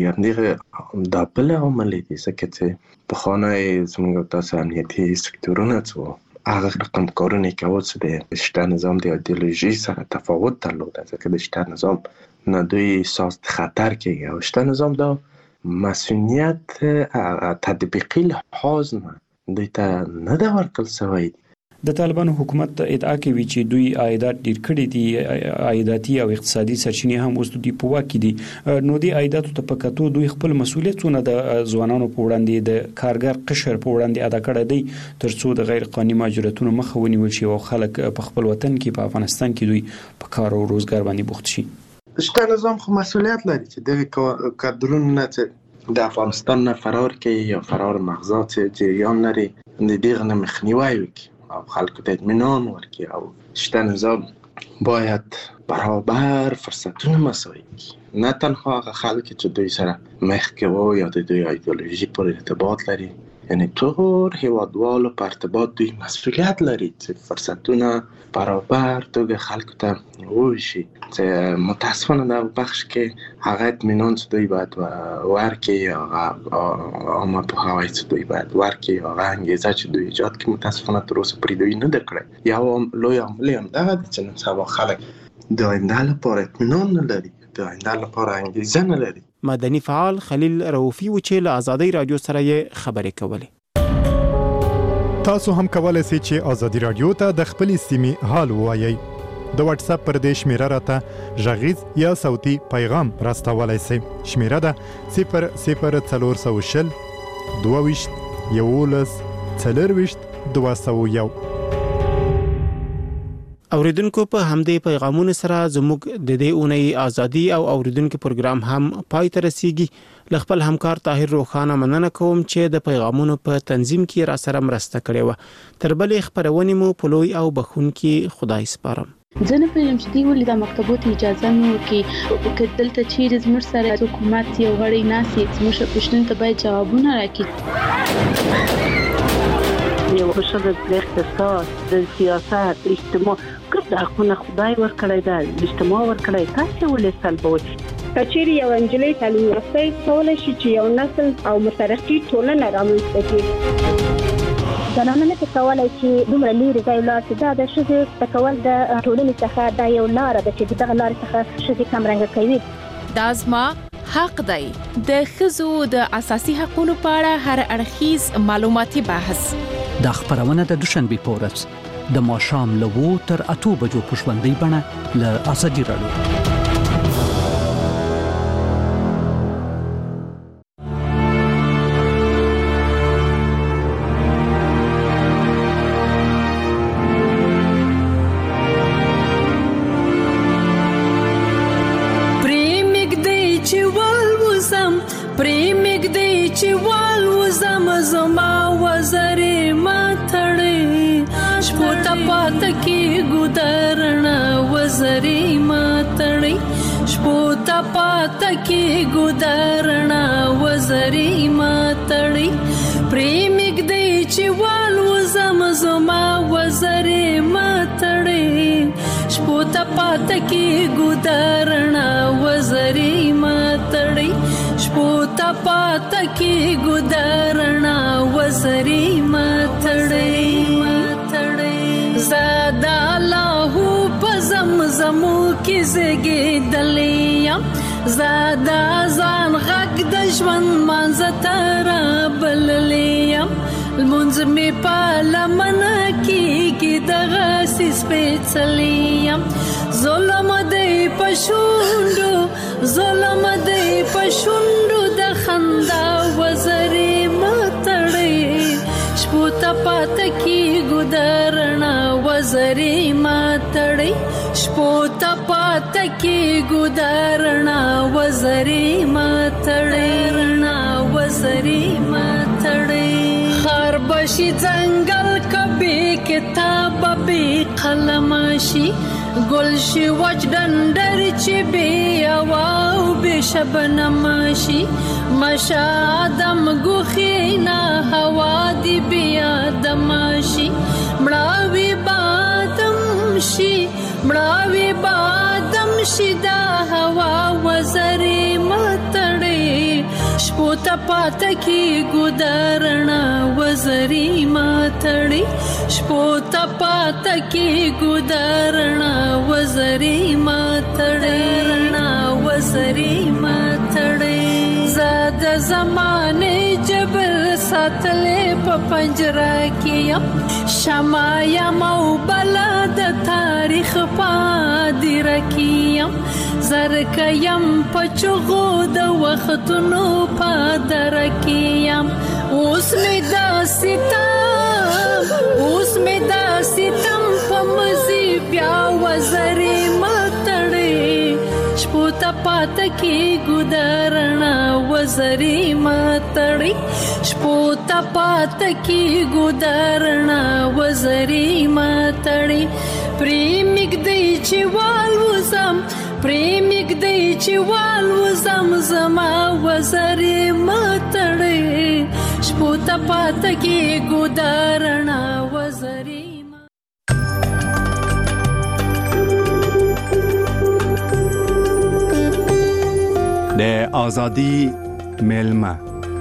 کېږي. دا بل عامل دی، ځکه چې پخوانی زموږ تاسو امنیتي سکتورونه څه هغه رقم کارونه کول چې د شته نظام د ایدئولوژي سره تفاوت درلوده، ځکه د شته نظام نه دوی احساس خطر کوي او شته نظام دا مسئولیت تطبیقی لحاظ نه دوی ته نه ده ورکړل شوی. د طالبانو حکومت ادعا کوي چې دوی عایدات ډیر کړي دي، عایداتي او اقتصادي سرچینې هم اوس دوی په واک کې دي. نو د عایداتو ته په کتو دوی خپل مسؤلیتونه د ځوانانو په وړاندې د کارګر قشر په وړاندې ادا کړی دی ترڅو د غیر قانوني مهاجرتونو مخه ونیول شي او خلک په خپل وطن کې په افغانستان کې دوی په کار او روزګار باندې بوخت شي. شته نظام خو مسئولیت لري چې دغه کادرونو نه چې د افغانستان نه فرار کوي یا فرار مغزات جریان لري د دغه نه مخنیوی وکړي او خلکو ته اطمینان ورکړي. او شته نظام باید برابر فرصتونه مساوي کړي، نه تنها هغه خلک چې دوی سره مخ کې وو یا د دوی ایدئولوژي پر ارتباط لري، یعنی ټول هیوادوالو په ارتباط دوی مسئولیت لري چې فرصتونه برابر توګه خلکو ته وویشي. چې متاسفانه در بخش کې هغه اطمینان چې دوی باید ورکړي، هغه عامه پوهاوی چې دوی باید ورکړي، هغه انګیزه چې دوی ایجاد کړي، متاسفانه تر اوسه پرې دوی نه ده کړی. یو لوی عامل هم دغه دی چې نن سبا خلک د آینده لپاره اطمینان نه لري، د آینده لپاره انګیزه نه لري. مدني فعال خلیل رؤوفي و چې له آزادۍ رادیو سره یې خبرې کولې. تاسو هم کولای شئ چې آزادۍ رادیو ته د خپلې سیمې حال ووایئ. د واتس اپ پر دې شمیره راته غږیز یا صوتي پیغام راستولای شئ. شمیره ده 00420 22 11 4 201. اوریدونکو په همدې پیغامونو سره زموږ د دې اونۍ ازادي او اوریدونکو پروګرام هم پای ته رسیږي. ل خپل همکار طاهر روخانه مننه کوم چې د پیغامونو په تنظیم کې را سره مرسته کړې و. تر بلې خبرونې مو په لوی او بخونکي خدای سپارم. زه نه پوهیږم چې دوی ولې د مکتبو ته اجازه نه ورکوي، که دلته چیرې زموږ سره حکومت یو غړی ناسي زموږ پوښتنو ته باید جوابونه راکړي. یو ښځه د اقتصاد، د سیاست، اجتماع ګډ حقونه خدای ورکړی دی، اجتماع ورکړی، تاسو ولې سلبوي؟ کچېرې یو انجلۍ تعلیم یافته کولی شي چې یو نسل او مترقي ټولنه رامنځته کړي. زنانه نه کولای چې دومره لري ځای لاړ شي. دا د ښځې تکول د ټولنې څخه دا یو لاره ده چې دغه لارې څخه ښځې کمرنګه کوي. دا زما حق دی. د ښځو د اساسي حقوقو په اړه هر اړخیز معلوماتي بحث دا خبرونه د دوشنبه په ورځ د ماښام له 2 تر 8 بجو په ژوندۍ بڼه له ازادي رادیو. की गुदरना वजरी मातड़ी प्रेमिक दे चिवाल वजम जमा वजरी मातड़ी शपोता पात की गुदरना वजरी मातड़ी शपोता पात की गुदरना वजरी मातड़ी ज़ादा लाहू पज़मज़मू की ज़गे दलिया زادا ځان غږ د ژوند مانځه ترا بللیم المنځ می په لمنه کېږي دغه سپېڅلیم ظلم دی په شونډو ظلم دی په شونډو د خندا وزرې متړې شپو ته پاته کېږو د رڼا وزرې متړې شپو ته پاته کېږو د رڼا وزرې متړې رڼا وزرې متړې خار بشي ځنګل کبي کتاب به قلم شي گل شي وچ ډنډر چې بي او به شبنم شي مشادم غوخینا هوا دی بیا دم شي مړاوي بادم شي مړاوي بادم شي دا هوا وزرې متړې شپو ته پاته کېږو د رڼا وزرې متړې شپو ته پاته کېږو د رڼا وزرې متړې رڼا وزرې متړې زاد زمانه جبر ساتلې په پنجره کې یم شمع یم او بلا د تاریخ پادره کې یم زرک یم په چغو د وختونو پادره کې یم اوس مې دا ستم په مزي بیا وزرې متړې شپو ته پاته کېږو د رڼا وزرې متړې شپو ته پاته کېږو د رڼا وزرې متړې پرېمږ دی چې والوزم پرېمګ دی چې والوزم زما وزرې متړې شپو ته پاته کې ګودارنا وزرې د ازادي ملما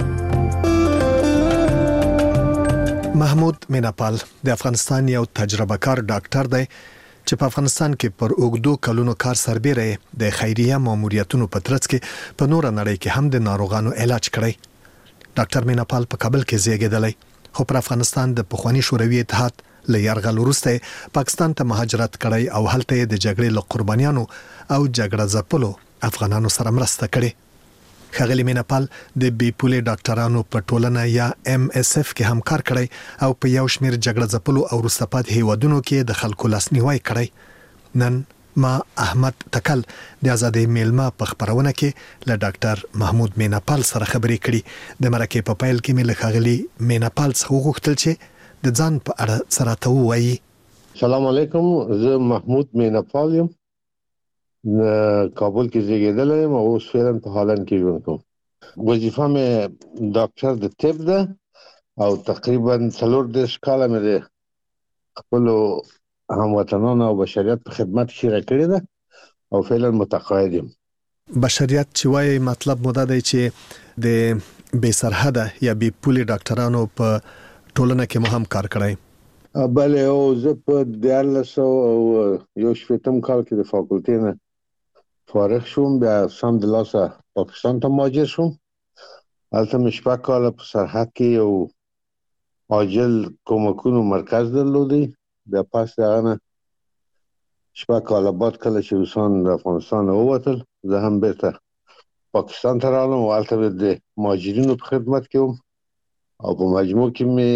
محمود میناپال د افغانستان یو تجربه کار ډاکټر دی چې په افغانستان کې پر اوږدو کلونو کار سربېره د خیریه ماموریتونو په ترڅ کې په نور نړۍ کې هم د ناروغانو علاج کړی. ډاکټر میناپال په کابل کې زیږیدلی خو پر افغانستان د پخوانی شوروي اتحاد له یرغل وروسته پاکستان ته مهاجرت کړی او هلته د جګړې له قربانیانو او جګړه ځپلو افغانانو سره مرسته کړې. ښاغلي میناپال د بي پولې ډاکټرانو په ټولنه یا MSF کې هم کار کړی او په یو شمېر جګړه ځپلو او وروسته پاتې هیوادونو کې د خلکو لاسنیوی کړی. نن ما احمد تکل د ازادۍ میلمه په خبرونه کې له ډاکټر محمود میناپال سره خبرې کړې. د مرکې په پیل کې مې له ښاغلي میناپال څخه وغوښتل چې د ځان په اړه سره ته ووایي. سلام علیکم، زه محمود میناپال یم، کابل کې زیږیدلی یم او اوس فعلا په هالند کې ژوند کوم. وظیفه مې ډاکټر د طب ده او تقریبا 34 کاله مې د خپلو هموطنانو او بشریت په خدمت کې تېره کړې ده او فعلا متقاعد یم. بشریت چې وایي مطلب مو دا دی چې د بې سرحده یا بې پولې ډاکټرانو په ټولنه کې مو هم کار کړی. بله، او زه په 1991 کال کې د فاکولټې نه فارغ شوم، بیا سم د لاسه پاکستان ته مهاجر شوم. هلته مې 6 کاله په سرحد کې یو عاجل کومکونو مرکز درلودی. بیا پس د هغه نه 6 کاله بعد کله چې روسان د افغانستان ووتل، زه هم بیرته پاکستان ته راغلم او هلته د مهاجرینو په خدمت کې وم او په مجموع کې مې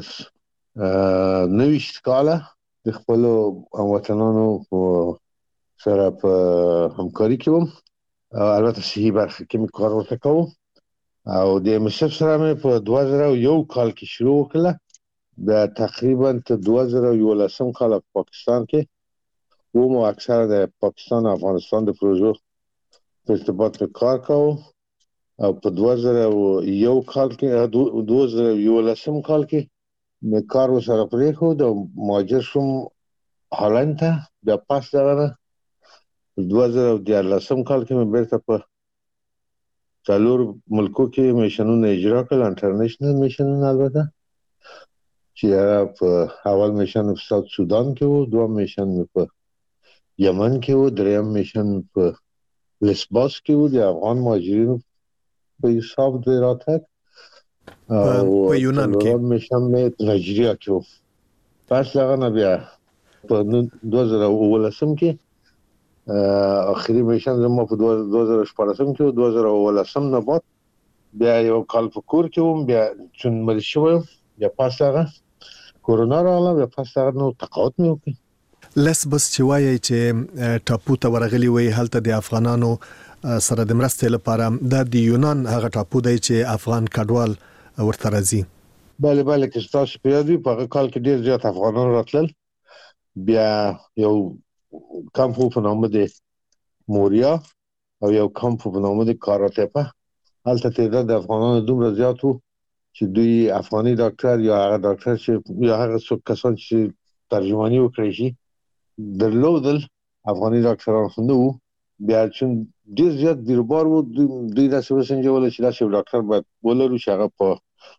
29 کاله د خپلو هموطنانو سره په همکاري کې وم. البته صحي برخه کې مې کار ورته کوم او د MSF سره مې په 2001 کال کې شروع وکړه. بیا تقریبا تر 2011 کال په پاکستان کې وم او اکثره د پاکستان او افغانستان د پروژو په ارتباط کې کار کوم او په 2001 کال کې 2011 کال کې مې کار وسره پرېښود او مهاجر شوم هالند ته. بیا پس دغه 2014 کال کې مې بیرته په 4 ملکو کې میشنونه اجرا کړل، انټرنیشنل میشنونه البته، چې په اول میشن په ساوث سودان کې وو، دویم میشن په یمن کې وو، دریم میشن په لسباس کې وو د افغان مهاجرینو په حساب د راتګ په یونان کې میشن مې نایجیریا کې وو. پس هغه نه بیا په 2018 کې اخري میشن زما په 2014 کې 2018 نه بعد بیا یو کال په کور کې وم. بیا چون مریض شوم، بیا پس هغه کورونا راغله، بیا پس هغه نو تقاعد مې وکړ. لسبس چې وایي چې ټاپو ته ورغلي وي، هلته د افغانانو سره د مرستې لپاره د یونان هغه ټاپو دی چې افغان کډوال ورته راځي. بله که تاسو په یاد وي په هغه کال کې ډیر زیات افغانان راتلل. بیا یو کمپ په نامه د موریا او یو کمپ په نامه د کاراتپا، هلته تعداد د افغانانو دومره زیات وو چې دوی افغاني ډاکټر یا هغه ډاکټر چې یا هغه څوک کسان چې ترجمانی وکړي شي درلودل، افغاني ډاکټران خو نه وو. بیا چې ډیر زیات دیربار وو، دوی داسې وسنجول چې داسې ډاکټر باید ولرو چې هغه په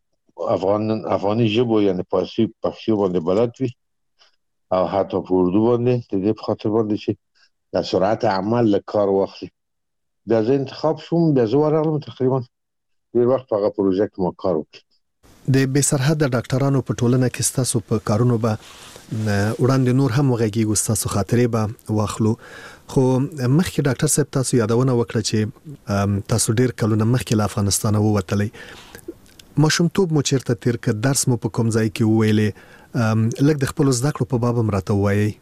افغاني ژبو یعنی پارسي پښتو باندې بلد وي او حتی په اردو باندې، د دې په خاطر باندې چې د سرعت عمل له کار واخلي. بیا زه انتخاب شوم، بیا زه ورغلم، تقریبا ډیر وخت په هغه پروژه کې ما کار وکړ. د بې سرحده ډاکټرانو په ټولنه کې ستاسو په کارونو به وړاندې نور هم وغږیږو، ستاسو خاطرې به واخلو. خو مخکې ډاکټر صاحب تاسو یادونه وکړه چې تاسو ډیر کلونه مخکې له افغانستان ووتلی. ماشومتوب مو چیرته تیر کړ؟ درس مو په کوم ځای کې وویلې؟ لږ د خپل زده کړو په باب هم راته ووایئ.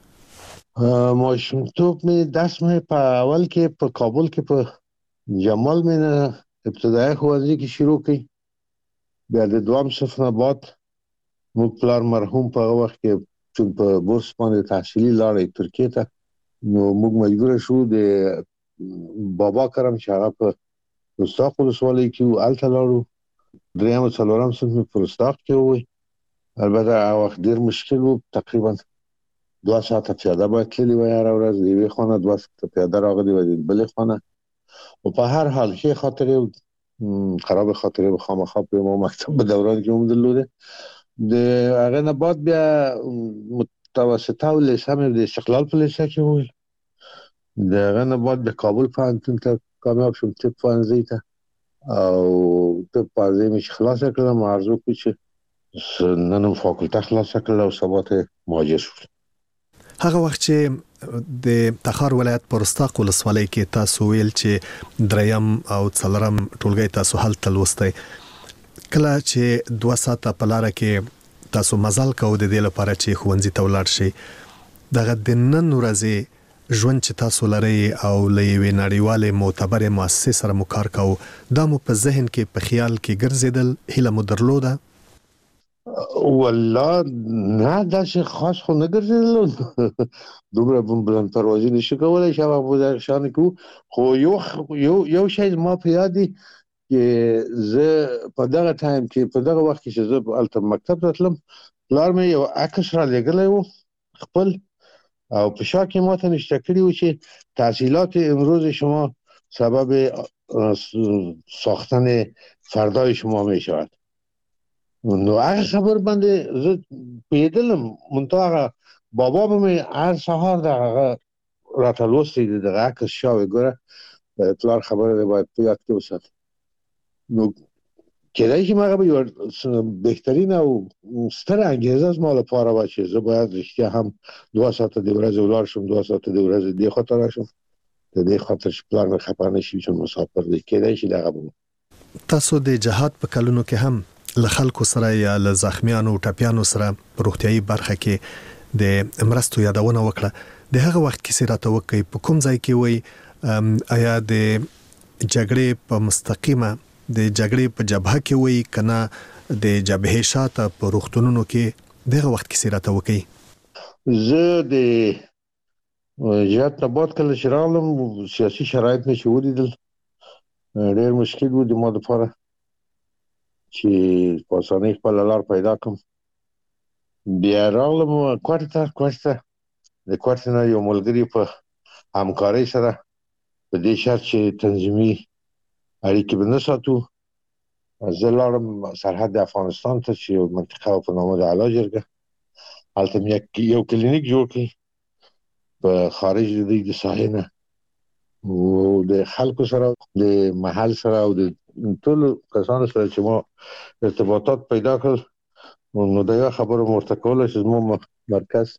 ماشومتوب مې درس مې په اول کې په کابل کې په جمال مې ابتدایي ښوونځي کې شروع کړ. بیا د دوام صف نه بعد موږ پلار مرحوم په هغه وخت کې چې په بورس باندې تحصیلي لاړې ترکیې ته نو موږ مجبور شو د بابا کرم چې هغه په رستاق ولسوالۍ کې الته لاړو. دریم څلورم صنف په رستاق کې وي. البته هغه وخت ډیر مشکل و، تقریبا 2 ساعته پیاده باید تللی وای هر ورځ، د یوې خانه 2 ساعته پیاده راغلی وای د بلې خانه. او په هر حال ښې خاطرې خراب خاطرې به خامخا په ما مکتب په دوران کې هم درلوده. د هغه نه بعد بیا متوسطه او لیسه مې د استقلال په لیسه کې وای. د هغه نه بعد د کابل پوهنتون ته کامیاب شوم، طب پوهنځي ته. او طب پوهنځي مې خلاص کړم، ارزو کې چې نن هم فاکولته خلاص کړل او سبا ته مهاجر شوم. هغه وخت چې د تخار ولایت په رستاق ولسوالۍ کې تاسو ویل چې دریم او څلورم ټولګی تاسو هلته لوستی، کله چې 2 ساعته په لاره کې تاسو مزل کوو د دې لپاره چې ښوونځي ته ولاړ شئ، دغه د نن ورځې ژوند چې تاسو لرئ او له یوې نړیوالې معتبرې مؤسسې سره مو کار کوو، دا مو په ذهن کې په خیال کې ګرځېدل، هیله مو درلوده؟ والله نه داسې خاص خو نه ګرځېدل، دومره بلند پروازي نشو کولی چې هغه په دغه شان کې. خو یو شی زما په یاد دی چې زه په دغه ټایم کې په دغه وخت کې چې زه هلته مکتب ته تلم، پلار مې یو عکس را لېږلی و خپل، او په شا کې ماته نشته کړي و چې تحصیلات امروز شما سبب ساختن فردای شما می شود. نو هغه خبر باندې زه پیدلم، منتها هغه بابا به مې هر سهار دغه راته لوستی دغه عکس شا وګوره، پلار خبره باید په یاد کې وساتم. نو کېدای شي هغه به یو بهترین او ستره انګیزه زما لپاره وه چې زه باید رښتیا هم 2 ساعته د ورځې ولاړ شم، 2 ساعته د ورځې دې خواته راشم، د دې خاطر چې پلار مې خفه نه شي چې مسافر دی. کېدای شي دغه به. تاسو د جهاد په کلونو کې هم له خلکو سره یا له زخمیانو او ټپیانو سره په روغتیایي برخه کې د مرستو یادونه وکړه. د هغه وخت کې راته وکړئ په کوم ځای کې وای، آیا د جګړې په مستقیمه د جګړې په جبهه کې وای کنه د جبهې شاته په روغتونونو کې دغه وخت کې راته وکړئ؟ زه د جهاد نه بعد کله چې راغلم سیاسي شرایط مې چې ولیدل ډېر مشکل و د ما لپاره چې په اسانۍ خپل لار پیدا کړم. بیا راغلم کوټې ته، د کوټې نه یو ملګري په همکارۍ سره په دې شرط چې تنظیمي اړیکې به نه ساتو، زه لاړم سرحد افغانستان ته چې یو منطقه په نامه د علا جرګه، هلته مې یو کلینیک جوړ کړی په خارج د دوی د ساحې نه، او د خلکو سره د محل سره او د ټول کسانو سره چې ما ارتباطات پیدا کړل. نو دا یو خبره مې ورته کوله چې زما مرکز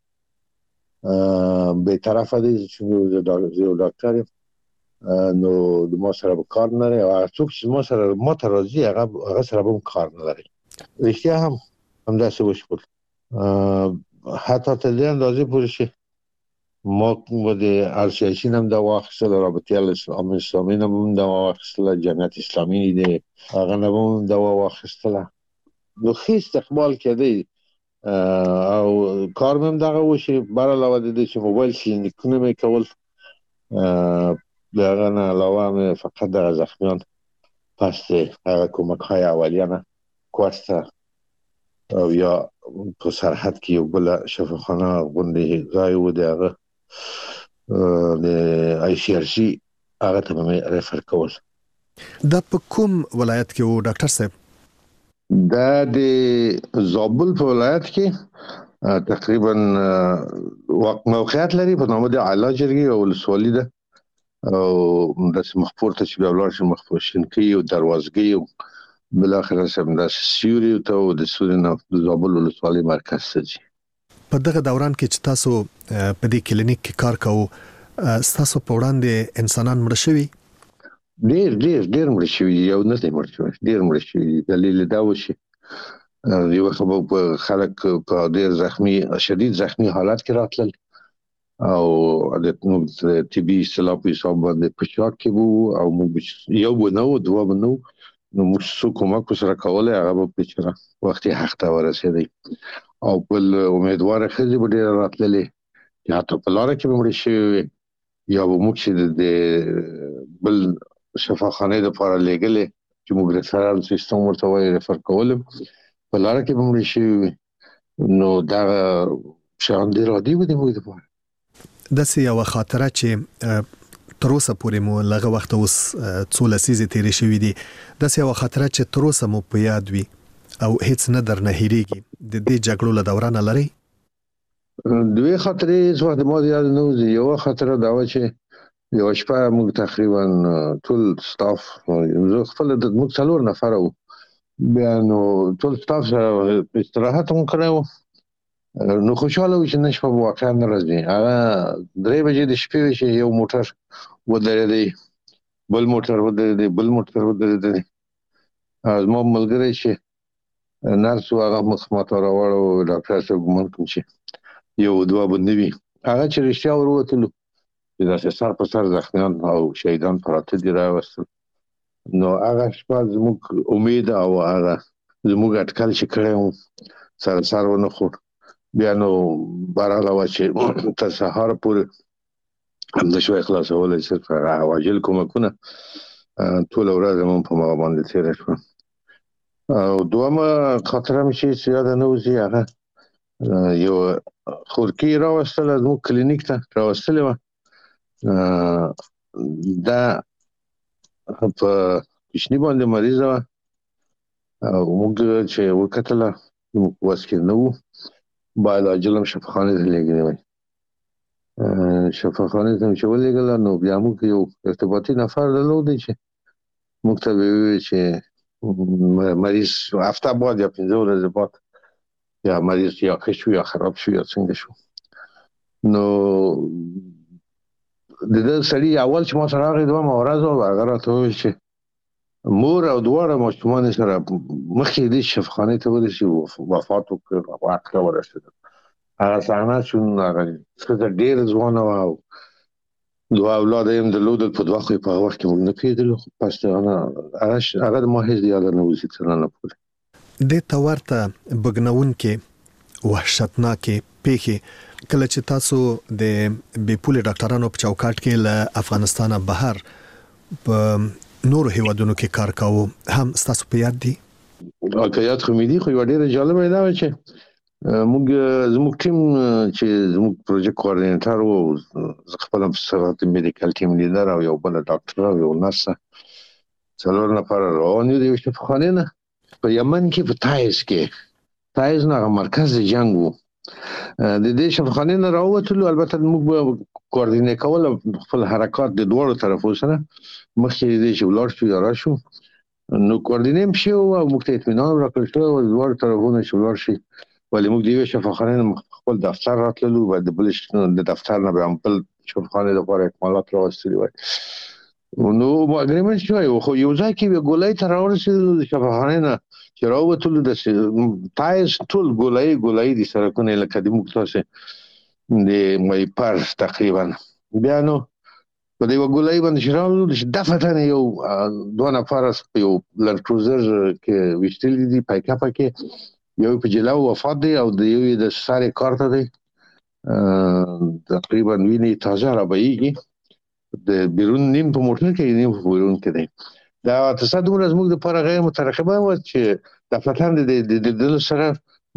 به طرفه دی چې یو ډاکټر یم، نو د ما سره به کار نه لري، او هغه څوک چې ما ته راځي هغه سره به کار نه لري. رښتیا هم همداسې وشول، حتی تر دې اندازې پورې چې ما د RCIC نم دا واخیستل، رابطه اسلامي نم دا واخیستل، جمعیت اسلامي دی هغه نم دا واخیستل. نو ښه استقبال کېدی او کار مې هم دغه و چې بر علاوه د دې چې موبایل کلینیکونه مې کول، د هغه نه علاوه مې فقط دغه زخمیان پس هغه کمک‌های اولیه نه کوټ ته او یا په سرحد کې یو بل شفاخانه غونډې ځای و د هغه د ICRC هغه ته مې ریفر کول. دا په کوم ولایت کې و ډاکټر صاحب؟ دا د زابل په ولایت کې تقریبا موقعیت لري په نامه د علا جرګې او ولسوالي ده، او داسې مخپور ته چې بیا ولاړ شي مخپور شینکۍ او دروازګۍ او بالاخره داسې سیوري ته او د سوري نه د زابل ولسوالي مرکز ته ځي. په دغه دوران کې چې تاسو په دې کلینیک کې کار کوو، ستاسو په وړاندې انسانان مړه شوي؟ ډېر مړه شوي دي، یو نه دی مړه شوی، ډېر مړه شوي دي. دلیل دا و چې یو خلک په ډېر شدید زخمی حالت کې راتلل او د طبي اصطلاح په حساب باندې په شاک کې وو، او موږ یو به نه و دوه به نه و، نو موږ څو کومک ورسره کولی، هغه به بیچاره وختي حق ته ورسېدی. او بل امیدواره ښځې به ډېره راتللې چې یا حتی په لاره کې به مړه شوي یا به موږ چې د بل شفاخانې دپاره لېږلې چې موږ ریفرال سیستم ورته وایي ریفر کولم په لاره کې به مړه شوي نو دغه شیان ډېر عادي وو د موږ دپاره. داسې یوه خاطره چې تر اوسه پورې مو لږه وخت اوس څو لسیزې تېرې شوي دي داسې یوه خاطره چې تر اوسه مو په یاد وي او هیڅ نه درنه هېرېږي د دې جګړو له دورانه لرئ؟ دوی خاطرې هیڅ وخت ما د یاد نه وځي. یوه خاطره دا وه چې یوه شپه موږ تقریبا ټول سټاف زه خپله موږ 4 نفره وو بیا نو ټول سټاف سره استراحت هم کړی وو نو خوشحاله وو چې نن شپه به واقعا نه راځي. هغه 3 بجې د شپې وې چې یو موټر ودرېدی بل موټر ودرېدی زما ملګری چې نرس و هغه مخ ماته راوړو ډاکټر صاحب ګمان کوم چې 1-2 به نه وي هغه چې رښتیا ور ووتلو چې داسې سر په سر زخمیان او شهیدان پراته دي راوستل نو هغه شپه زموږ امید او هغه زموږ اټکل چې کړی وو سر ونه خوړ بیا نو بهرحاله وه چې تر سهاره پورې همدا شوی خلاصولی صرف هغه عواجل کومکونه ټوله ورځ هم په مغه باندې تېره شوه. او دومه خاطره مې چې یاده نه وځي هغه یو خورکي راوستله زموږ کلینیک ته راوستلې وه دا په کوچني باندې مریضه وه او موږ چې وکتله زموږ په وس کې نه وو باید عاجل هم شفاخانې ته لېږلې وای شفاخانې ته مې چې ولېږله نو بیا موږ یو ارتباطي نفر درلودی چې موږ ته به وویل چې مریض هفته بعد یا 15 ورځې بعد یا مریض یا ښه شو یا خراب شو یا څنګه شو نو د ده سړي اول چې ما سره راغی 2 ورځ و هغه راته وویل چې مور او دواړه ماشومان سره مخکې دې شفاخانې ته ورسي وفات وکړ او عقله ورسېدل هغه صحنه شو هغه ښځه ډېره ځوانه وه او 2 اولاد یې هم درلودل په 2 خو یې په هغه وخت کې موږ نه پوهېدلو خو پس هغه د ما هېڅ د یاده نه وځي تر ننه پورې. دې ته ورته بګنونکې وحشتناکې پیښې کله چې تاسو د بې پولې ډاکټرانو په چوکاټ کې له افغانستانه بهر په نورو هیوادونو کې کار کاوه هم ستاسو په یاد دي؟ په یاد خو مې دي خو یوه ډېره جالبه دا وه چې زموږ ټیم چې زموږ پروجیکټ کوارډینیټر و زه خپله په صفت میډیکل ټیم لیډر او یو بله ډاکټر او یو نرسه 4 نفره روان یو د یوې شفاخانې نه په یمن کې په تایز نه هغه مرکز د جنګ و د دې شفاخانې نه راووتلو البته موږ به کوارډینیټ کول خپل حرکات د دواړو طرفو سره مخکې دې چې ولاړ شو یا راشو نو کوارډینیټ شو او موږ ته اطمینان راکړل شو دواړو طرفونو چې ولاړ شي ولې موږ د یوې شفاخانې نه خپل دفتر راتللو و د دفتر نه بیا هم بل شفاخانې دپاره اکمالات راوستلي وای نو اګریمنټ شوی خو یو ځای کې ګولۍ ته راورسېدلو د شفاخانې نه چې راووتلو د تایز ټول ګولۍ دي سړکونه یې لکه د موږ تاسې د مایپر تقریبا بیا نو په دې یوه ګولۍ باندې چې راوړلو چې دفتن یو 2 نفره په یو لنډ کروزر کې ویشتلي دي پایکاپه کې یو په جلاو وفات دی او د یو د سارې کار ته دی تقریبا وینې تازه رابهیږي د بیرون نیم په موټر کې نیم په بیرون کې دی دا تصادم زموږ دپاره غیر مترقبه وه چې دفتران د دلو سره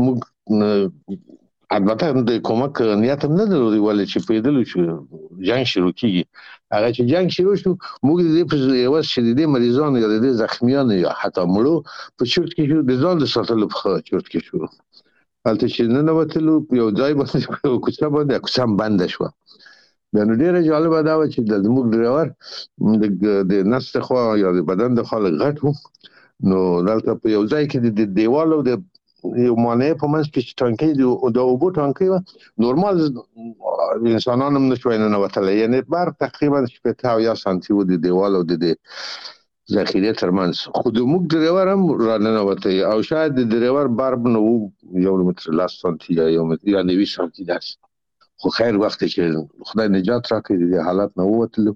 موږ البته د کومک نیت هم نه درلودی ولې چې پوهېدلو چې جنګ شروع کېږي هغه چې جنګ شروع شو موږ د دې په عوض چې د دې مریضانو یا د دې زخمیانو یا حتی مړو په چورت کې شو د ځان د ساتلو په چورت کې شو هلته چې ننوتلو یو ځای باندې کوڅه باندې کوڅه هم بنده شوه بیا نو ډېره جالبه دا وه چې زموږ ډریور د نس دخوا یا د بدن دخوا لږ غټ و نو دلته په یو ځای کې د دیوال او د یو مانع په منځ کې چې ټانکۍ د اوبو ټانکۍ وه نورمال انسانان هم نشوی ننوتلی یعنې بر تقریبا 80 سانتي و د دیوال او د ذخیرې ترمنځ خو د موږ ډریور هم را ننوتی او شاید د ډریور بر نه و 1 متر 10 سانتي یا 90 سانتي داسې خو خیر وخت چې خدای نجات راکړي د دې حالت نه ووتلو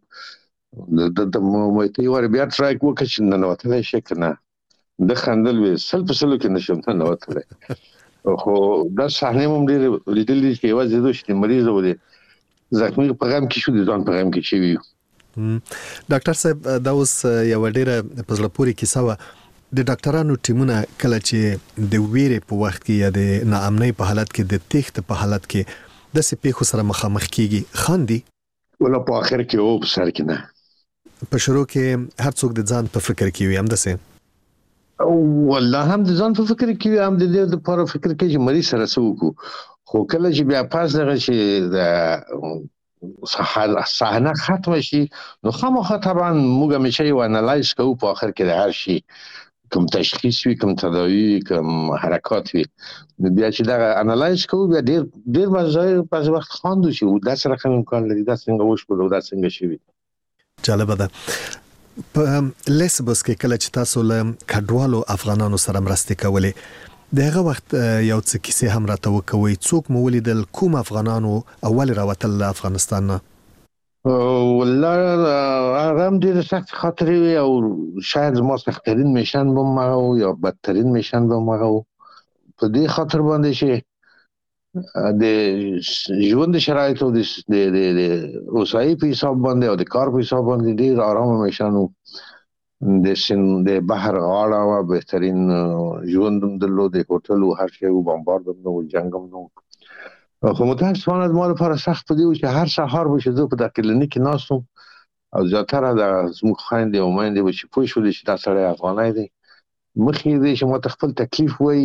د مې یو بیا ټرای وکړ چې ننوتلی شي که نه د خندل وي 100% کې نشم ننوتلی خو دا صحنې مو ډېرې لیدلې چې یوازې دوی چې مریض و زخمی په غم کې شو د ځان په غم کې شي وي. ډاکټر صاحب دا اوس یو ډیره په زړه پورې کیسه و. د ډاکټرانو ټیمونه کله چې د ویرې په وخت کې یا د ناامنۍ په حالت کې د تخت په حالت کې د سپېخو سره مخامخ کیږي خاندي ولا په اخر کې او په سر کې نه په شروع کې هر څوک د ځان په فکر کې وي هم دسه والله هم د ځان په فکر کې هم د دې لپاره فکر کې چې مریض سره سوکو خو کله چې بیا پاس دغه شي د صحنه ختم شي نو خامخا طبعا موږ همیشه یو انالایز کوو په اخر کې د هر شي کوم تشخیص وي کوم تداوی کوم حرکات وي بیا چې دا انالایز کوو بیا ډیر بعض وخت خواندو شي او دا سره کوم امکان لري دا څنګه وشو دا څنګه شي. جالب ده. په لیسبوس کې کله چې تاسو له کډوالو افغانانو سره مرسته کولې دغه وخت یو څه کیسه هم راته وکوي څوک مو ولیدل کوم افغانانو اول راوتل افغانستان نه والله هم ډېر سخت خاطرې وي او شاید ما سخترین میشن به ما یا بدترین میشن به ما په دې خاطر باندې شي د ژوند شرایطو د اوسایي په حساب باندې او د کار په حساب باندې ډېر آرام میشنو د بحر غاړه او بهترین ژوند درلود د هوټل او هر شی او بمبارد او جنگم نو خو متاسفانه ما لپاره سخت دی چې هر سهار به زه په د کلینیک ناستم او زیاتره د زموږ خويندې او میندې به چې پوه شول چې دا سړی افغانای دی مخې دې چې ما خپل تکلیف وای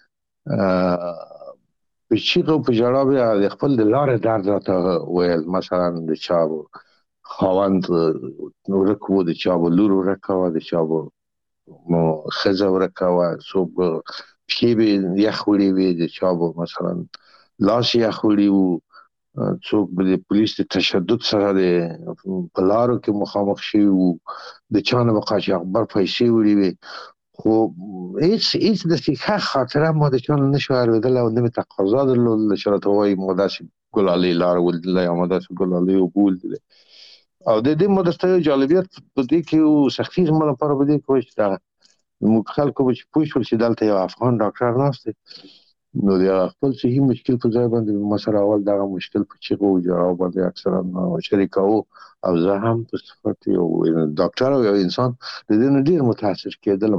په چیغو په جړا بیا د خپل د لارې درد راته ویل مثلا د چا خواند ورکو د چا لور ورکو د چا خزه ورکو صوب پیبه یخوړي وي د چا مثلا لاس یخوړي وو څوک د پولیس د تشدد سره د بلارو کې مخامخ شي وو د چا نه وقاچ اخبار پیسې وړي وي خو هیڅ د څه خاطره ما د چا نه شو اورېدل او د تقاضا درلود شرط وای مداسي ګلالي لار ول یا مداسي ګلالي او ګول او د دې مدستیو جالبیت په دې کې او سختي زموږ لپاره په دې کې چې دا موږ خلکو چې پوه شول چې دلته یو افغان ډاکټر ناشته نو دا خپل صحیح مشکل په ځای باندې مسله اول دا مشکل په چیغو جواب باندې اکثرا شریکاو او زه هم په صفت یو ډاکټر او یو انسان د دې ډیر متاثر کېدلم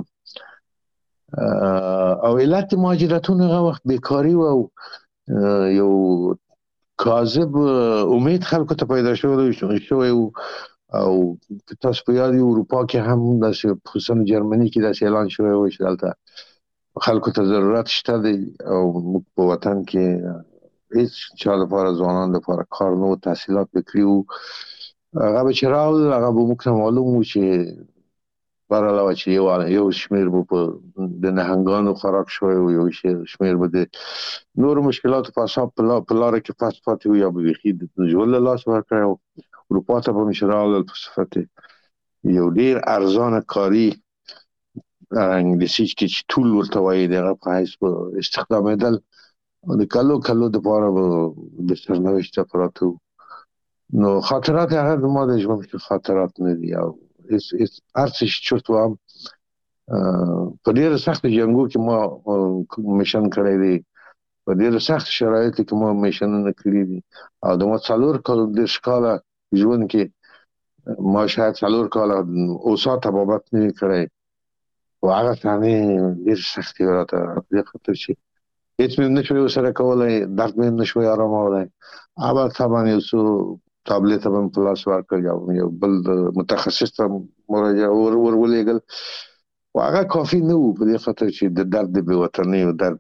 او علت مهاجرتونه هغه وخت بیکاری او یو کاذب امید خلکو ته پیدا شو او تاسو په یاد اروپا کې هم د خصوصا جرمني کې د اعلان شوی و چې دلته خلکو ته ضرورت شته دی او په وطن کې هیڅ چا لپاره ځوانان لپاره کار نو تحصیلات وکړو هغه به چراو هغه به موږ معلوم و چې برعلاوه چې یو شمیر په د نهنګانو خراب شوی او یو شمیر به د نور مشکلات په حساب په لار کې پاسپورت یا به ویخي د ژوند لاس ورکړو اروپا ته په مشرال په صفت یو ډیر ارزانه کاری انګلیسي کې ټول ورته وایي دغه په هیڅ استخدامېدل د کلو د پاره د سرنوشت پراتو نو خاطرات هغه ما د ژوند خاطرات نه دي او ارڅ چورت وام په ډیر سخت جنگو کې ما میشن کړی دی په ډیر سخت شرایطو کې ما میشن نه کړی دي او د ما څلور کال د ښکاله ژوند کې ما شاید څلور کال اوسه تبابت نه کړی او هغه ثاني ډیر سخت راته د خاطر شي هیڅ مې نشوي سره کولای درد مې نشوي آرامولای اوبه طبعا یو څو تابلت هم پلاس ورکړ یو بل متخصص ته مراجعه ورولېګل واغه کافي نه وو په دې خاطر چې د درد به وطني او درد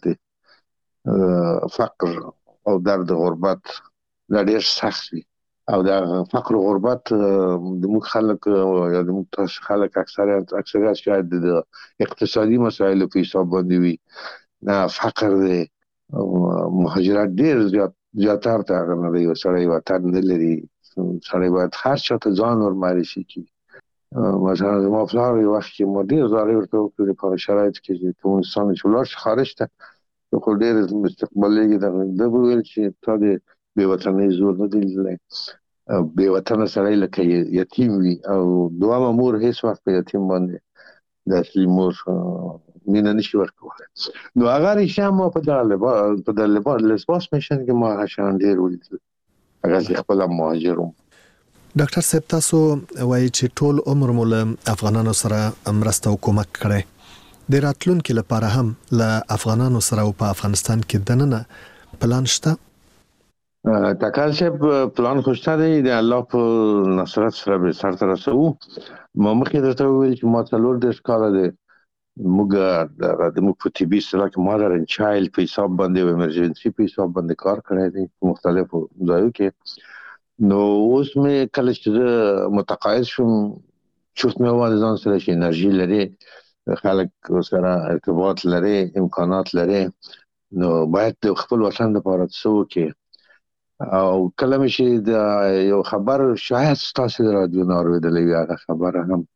فقر او درد غربت لا ډیر سخت وي او د فقر او غربت د موږ خلک یا د موږ خلک اکثریت شاید د اقتصادي مسایلو په حساب باندې وي نه فقر دی مهاجرت ډیر زیاتره ته نه دی سړی وطن نه لري سړی باید هر چا ته ځان ورمارشي کی مثلا ما فلار یو وخت کې مدیر زاري ورته په شرایط کې چې افغانستان چې ولر خارج ته خو ډیر مستقبلي د ویل چې تا د بې وطنۍ زور نه دی لای بې وطن سړی لکه یتیم وي او دوه مور هیڅ وخت په یتیم باندې د اصلي مور مینه نشي ورکولای نو هغه ریشه ما په دغه لباس میشن کې ما هشان ډیر ولیدل هغه خپل مهاجر. ډاکټر صاحب تاسو وایي چې ټول عمر مو له افغانانو سره مرسته او کومک کړی د راتلونکو لپاره هم له افغانانو سره په افغانستان کې دننه پلان شته؟ تکال چې پلان خوشته دی د الله په نصرت سره به سر ته رسو. ما مخکې درته ویل چې ما څلور د ښکاله دی موږ د په طبي اصطلاح کې مادر اینډ چایلډ په حساب باندې او ایمرجنسي په حساب باندې کار کړی دی په مختلفو ځایو کې. نو اوس مې کله چې متقاعد شوم چوت مې وایي ځان سره چې انرژي لري خلک سره ارتباط لري امکانات لري نو باید د خپل وطن لپاره څه وکړي او کله مې چې د یو خبر شاید تاسو د رادیو نارویدلې هغه خبره هم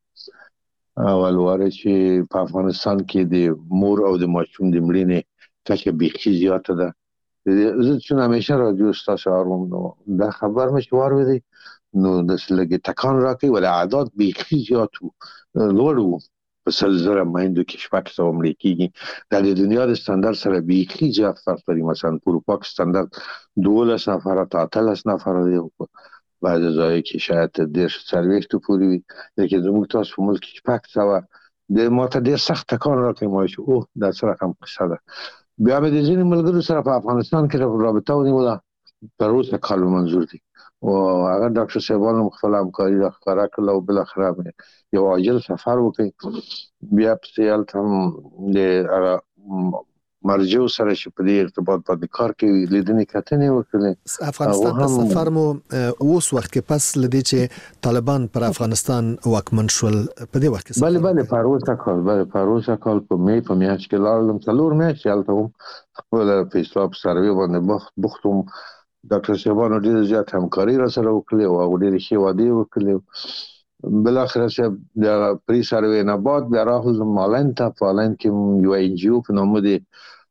ولوره چې په افغانستان کې د مور او د ماشوم د مړینې کچه بیخي زیاته ده. زه چې همیشه رادیو تاسو اورم نو دا خبر مشوار ودی نو د سلګي تکان راکې ولا عادت بیخي زیات لوړو په سلزره مایندو کې شپږ سو مړي کیږي د دنیا د ستاندرد سره بیخي زیات فرق لري. مثلا په اروپا کې ستاندرد 12 نفر ته 13 نفر دی بعض ځای کې شاید د سرویسټو پوری وي لکه زموږ تاسو په ملک کې شپږ سو د ماته ډیر سخت تکان راکې مو شو او دا سره هم قصه ده. بیا به د ځینې ملګرو سره په افغانستان کې رابطه ونیوله تر اوسه کال منظور دي او هغه ډاکټر صاحبانو خپل همکاري راخاره کړل او بل اخره یو عاجل سفر وکړ بیا په سیال هم د مرجو سره چې په دې ارتباط باندې کار کوي لیدنې کتنې وکړي. افغانستان ته سفر مو اوس وخت کې پس لدی چې طالبان پر افغانستان واکمن شول په دې وخت کې بله پاروسا کال په می په میاشت کې لاړم څلور میاشتې هلته هم خپل په حساب سروي باندې بوختم. ډاکټر صاحبانو ډېر زیات همکاري را سره وکړي او ډېر ښې وعدې وکړي. بل اخر چې د پری سروي نه بعد بیا راغلم مالین ته په مالین کې یو ان جی او په نوم دی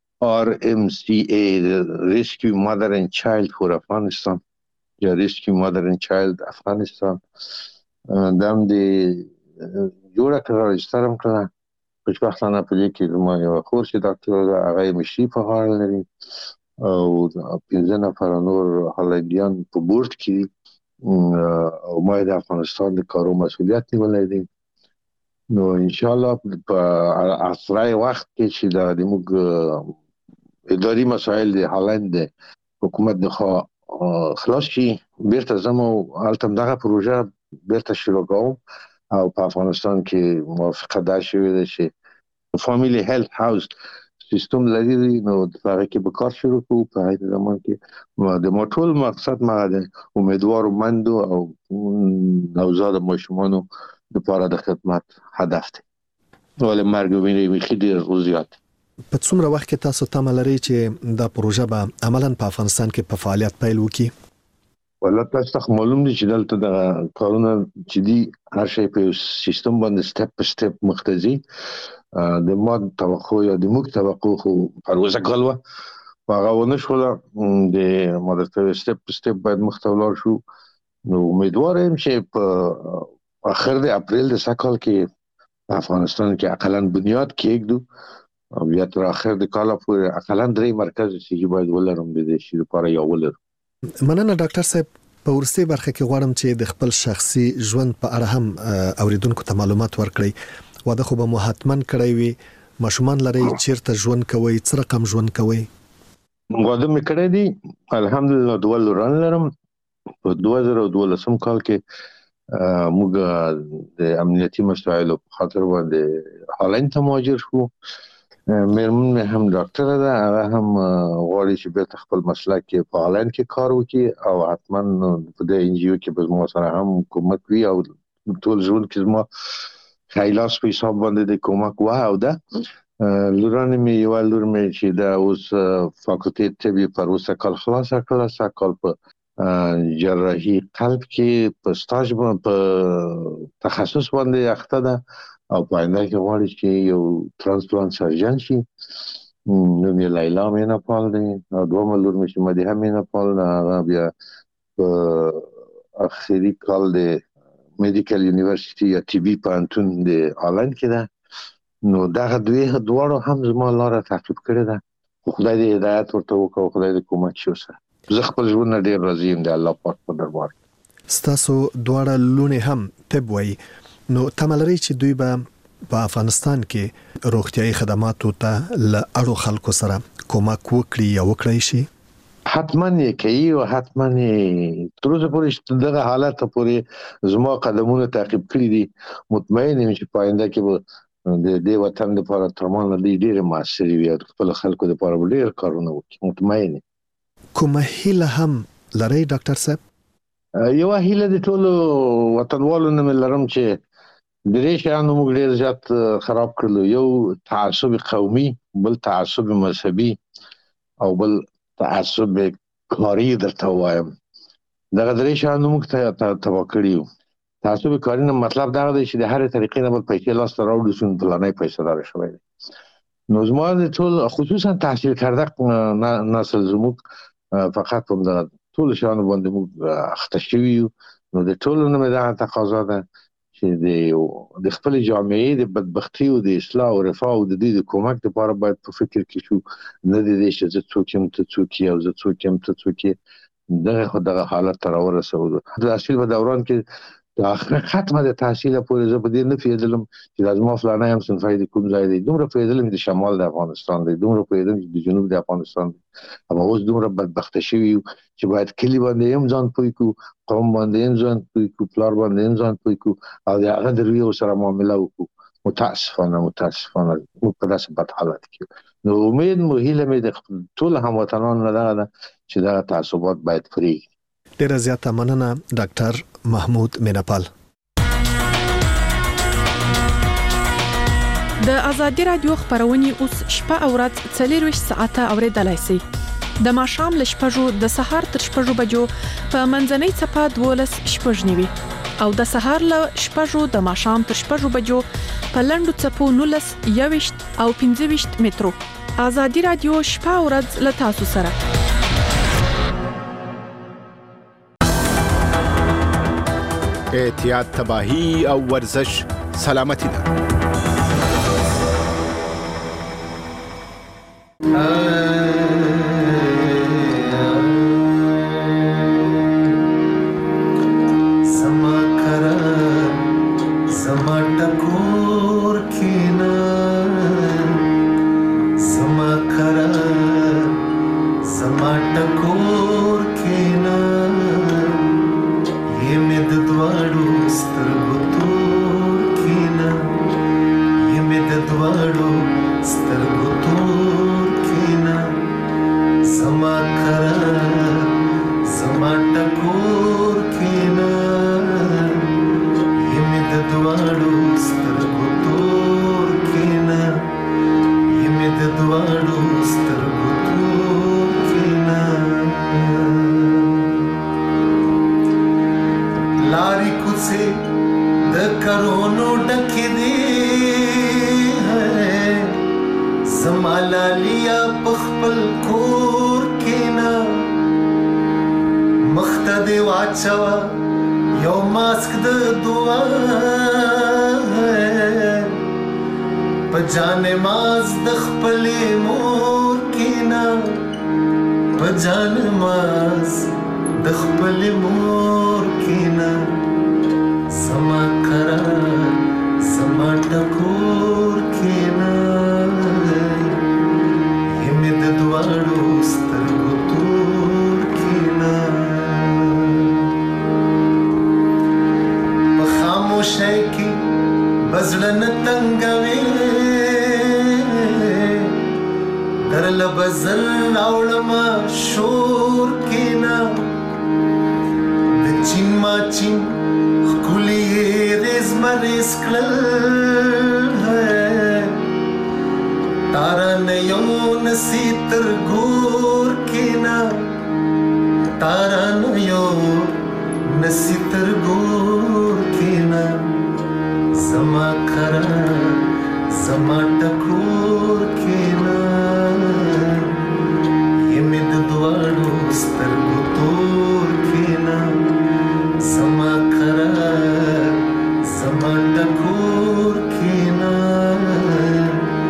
RMCA Rescue Mother and Child for Afghanistan یا Rescue Mother and Child Afghanistan دام دی جوړه کړه رجستر هم کړه خوشبختانه په دې کې ما یو خور چې ډاکټر هغه مشي په حال لري او 15 نفر نور هالندیان په بورډ کې او ما د افغانستان د کارو مسؤلیت نیولای دی. نو ان شاء الله په اسرای وخت کې چې د موږ اداري مسائل د هالند حکومت د خلاص شي بیرته زمو التم دغه پروژه بیرته شروع کوم او په افغانستان کې موافقه ده شوې ده چې فاميلي هیلث هاوس سیستم لري نو دا کې به کار شروع کوو په هغه زمان کې د موټول مقصد ما ده امیدوار مند او نوزاد ماشومانو لپاره د خدمت هدف دی ولې مرګ ویني خېدي زیات. په څومره وخت کې تاسو تمه لرئ چې دا پروژه به عملاً په افغانستان کې په فعالیت پیل وکړي؟ ولا تاسو معلوم دي چې دلته د کارونه چې دي هر شی په سیستم باندې سټپ په سټپ مختزي د ماد توقع یا د موږ توقع خو پروژه کولو هغه ونه شو د مادر سټپ په سټپ باید مختلف شو. نو امیدوار یم چې په اخر د اپریل د سکهال کې افغانستان کې اقلا بنیاد کېږدو او بیا تر اخر د کال پورې اقلا 3 مرکز چې باید ولرم د دې شي لپاره یو ولر. مننه ډاکټر صاحب. په ورسته برخه کې غواړم چې د خپل شخصي ژوند په اړه هم اوریدونکو ته معلومات ورکړئ. واده خو به مهاتمن کړی وي ماشومان لري چیرته ژوند کوي څه رقم ژوند کوي؟ واده مې کړی دی الحمدلله دوه لوران لرم. په 2012 کال کې موږ د امنیتي مسایلو په خاطر باندې هالند ته مهاجر شو. مېرمن هم ډاکټر ده هغه هم غواړي چې به خپل مسلک کې په هالند کې کار وکړي او حتما په دې ان جی او کې به مو سره هم کومک وي او ټول ژوند کې ما خیلاس په حساب باندې د کومک واه او ده لوران مې یو لور مې چې دا اوس فاکولټي طبي پر اوسه کال خلاص کړه سکهال په جراحي قلب کې په سټاج په تخصص باندې اخته ده او په آینده کې غواړي چې یو ترانسپلانت سرجن شي. نو یې لایلا مې نه پال دی او دوه لور مې چې مدیحه مې نه پال هغه بیا په اخري کال د میډیکل یونیورسيټي یا طبي پوهنتون د هالند کې ده. نو دغه دواړو هم زما لاره تعقیب کړې ده. خدای دې هدایت ورته وکړي خدای دې کومک شي سره. زه خپل ژوند ډیر راضي یم د الله پاک په دربار. ستاسو دواړه لونه هم طب وای، نو تملري چې دوی به په افغانستان کې روغتيایي خدماتو ته له اړو خلکو سره کومک وکړي یا وکړي شي؟ حتما یې کوي او حتما تر اوسه پورې دغه حالت پورې زما قدمونه تعقیب کړی دي. مطمئن یم چې پاینده کې به د دې وطن لپاره ترمان لدی ډېر مؤثر وي او خپل خلکو لپاره ډېر کارونه وکړي. مطمئن یم. کومه هیله هم لري ډاکټر صاحب؟ یو هیله د ټولو وطنوالو نه لرم چې درې شیانو موږ ډېر زیات خراب کړلو. یو تعصب قومي، بل تعصب مذهبي او بل تعصب کاری. درته وایم دغه درې شیانو موږ ته تبا کړیو. تعصب کاری نه مطلب دا دی چې د هر طریقې نه بل پیسې لاس ته راوړو چې فلانه پیسې دار شوی. نو زما د ټول خصوصا تحصیل کرده نسل زموږ فقط هم د ټول شیانو باندې موږ اخته شوي یو. نو د ټولو نه مې دغه تقاضا ده چې د خپل جامعې د بدبختي او د اصلاح او رفاه او د دې د کومک لپاره باید په فکر کې شو. نه د دې چې زه څوک یم ته څوک یې او زه څوک یم ته څوک یې. دغه حالت ته راورسوو. د تحصیل په دوران کې ختمه د تحصیل پورې زه په دې نه پیدلم چې لازم فلانه هم صنفای د کوم ځای دی. دومره پیدلم د شمال د افغانستان دی، دومره پیدلم چې د جنوب د افغانستان دی. اما اوس دومره بدبخته شوي یو چې باید کلی باندې هم ځان پوی کو، قوم باندې هم ځان پوی کو، پلار باندې هم ځان پوی کو او د هغه د رویو سره معامله وکړو. متاسفانه موږ په داسې بد حالت کې. نو امید مو هیله مې د ټول هموطنانو نه ده چې دا تعصبات باید پرېږدي. ډیره زیاته مننه ډاکټر محمود میناپال. د ازادي رادیو خبرونه اوس شپه او ورځ 24 ساعته اوریدلای شئ. د ماښام ل شپږو د سهار تر شپږو بجو په منځنۍ صفه 12:09 او د سهار ل شپږو د ماښام تر شپږو بجو په لندو صفو 19 او 15 مترو. ازادي رادیو شپه او ورځ ل تاسو سره. احتیاط، تباہی او ورزش سلامتی ده.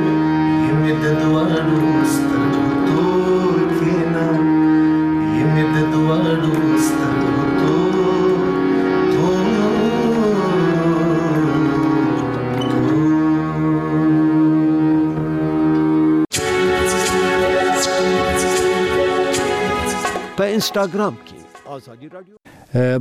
Yemi Instagram کې ازادي رادیو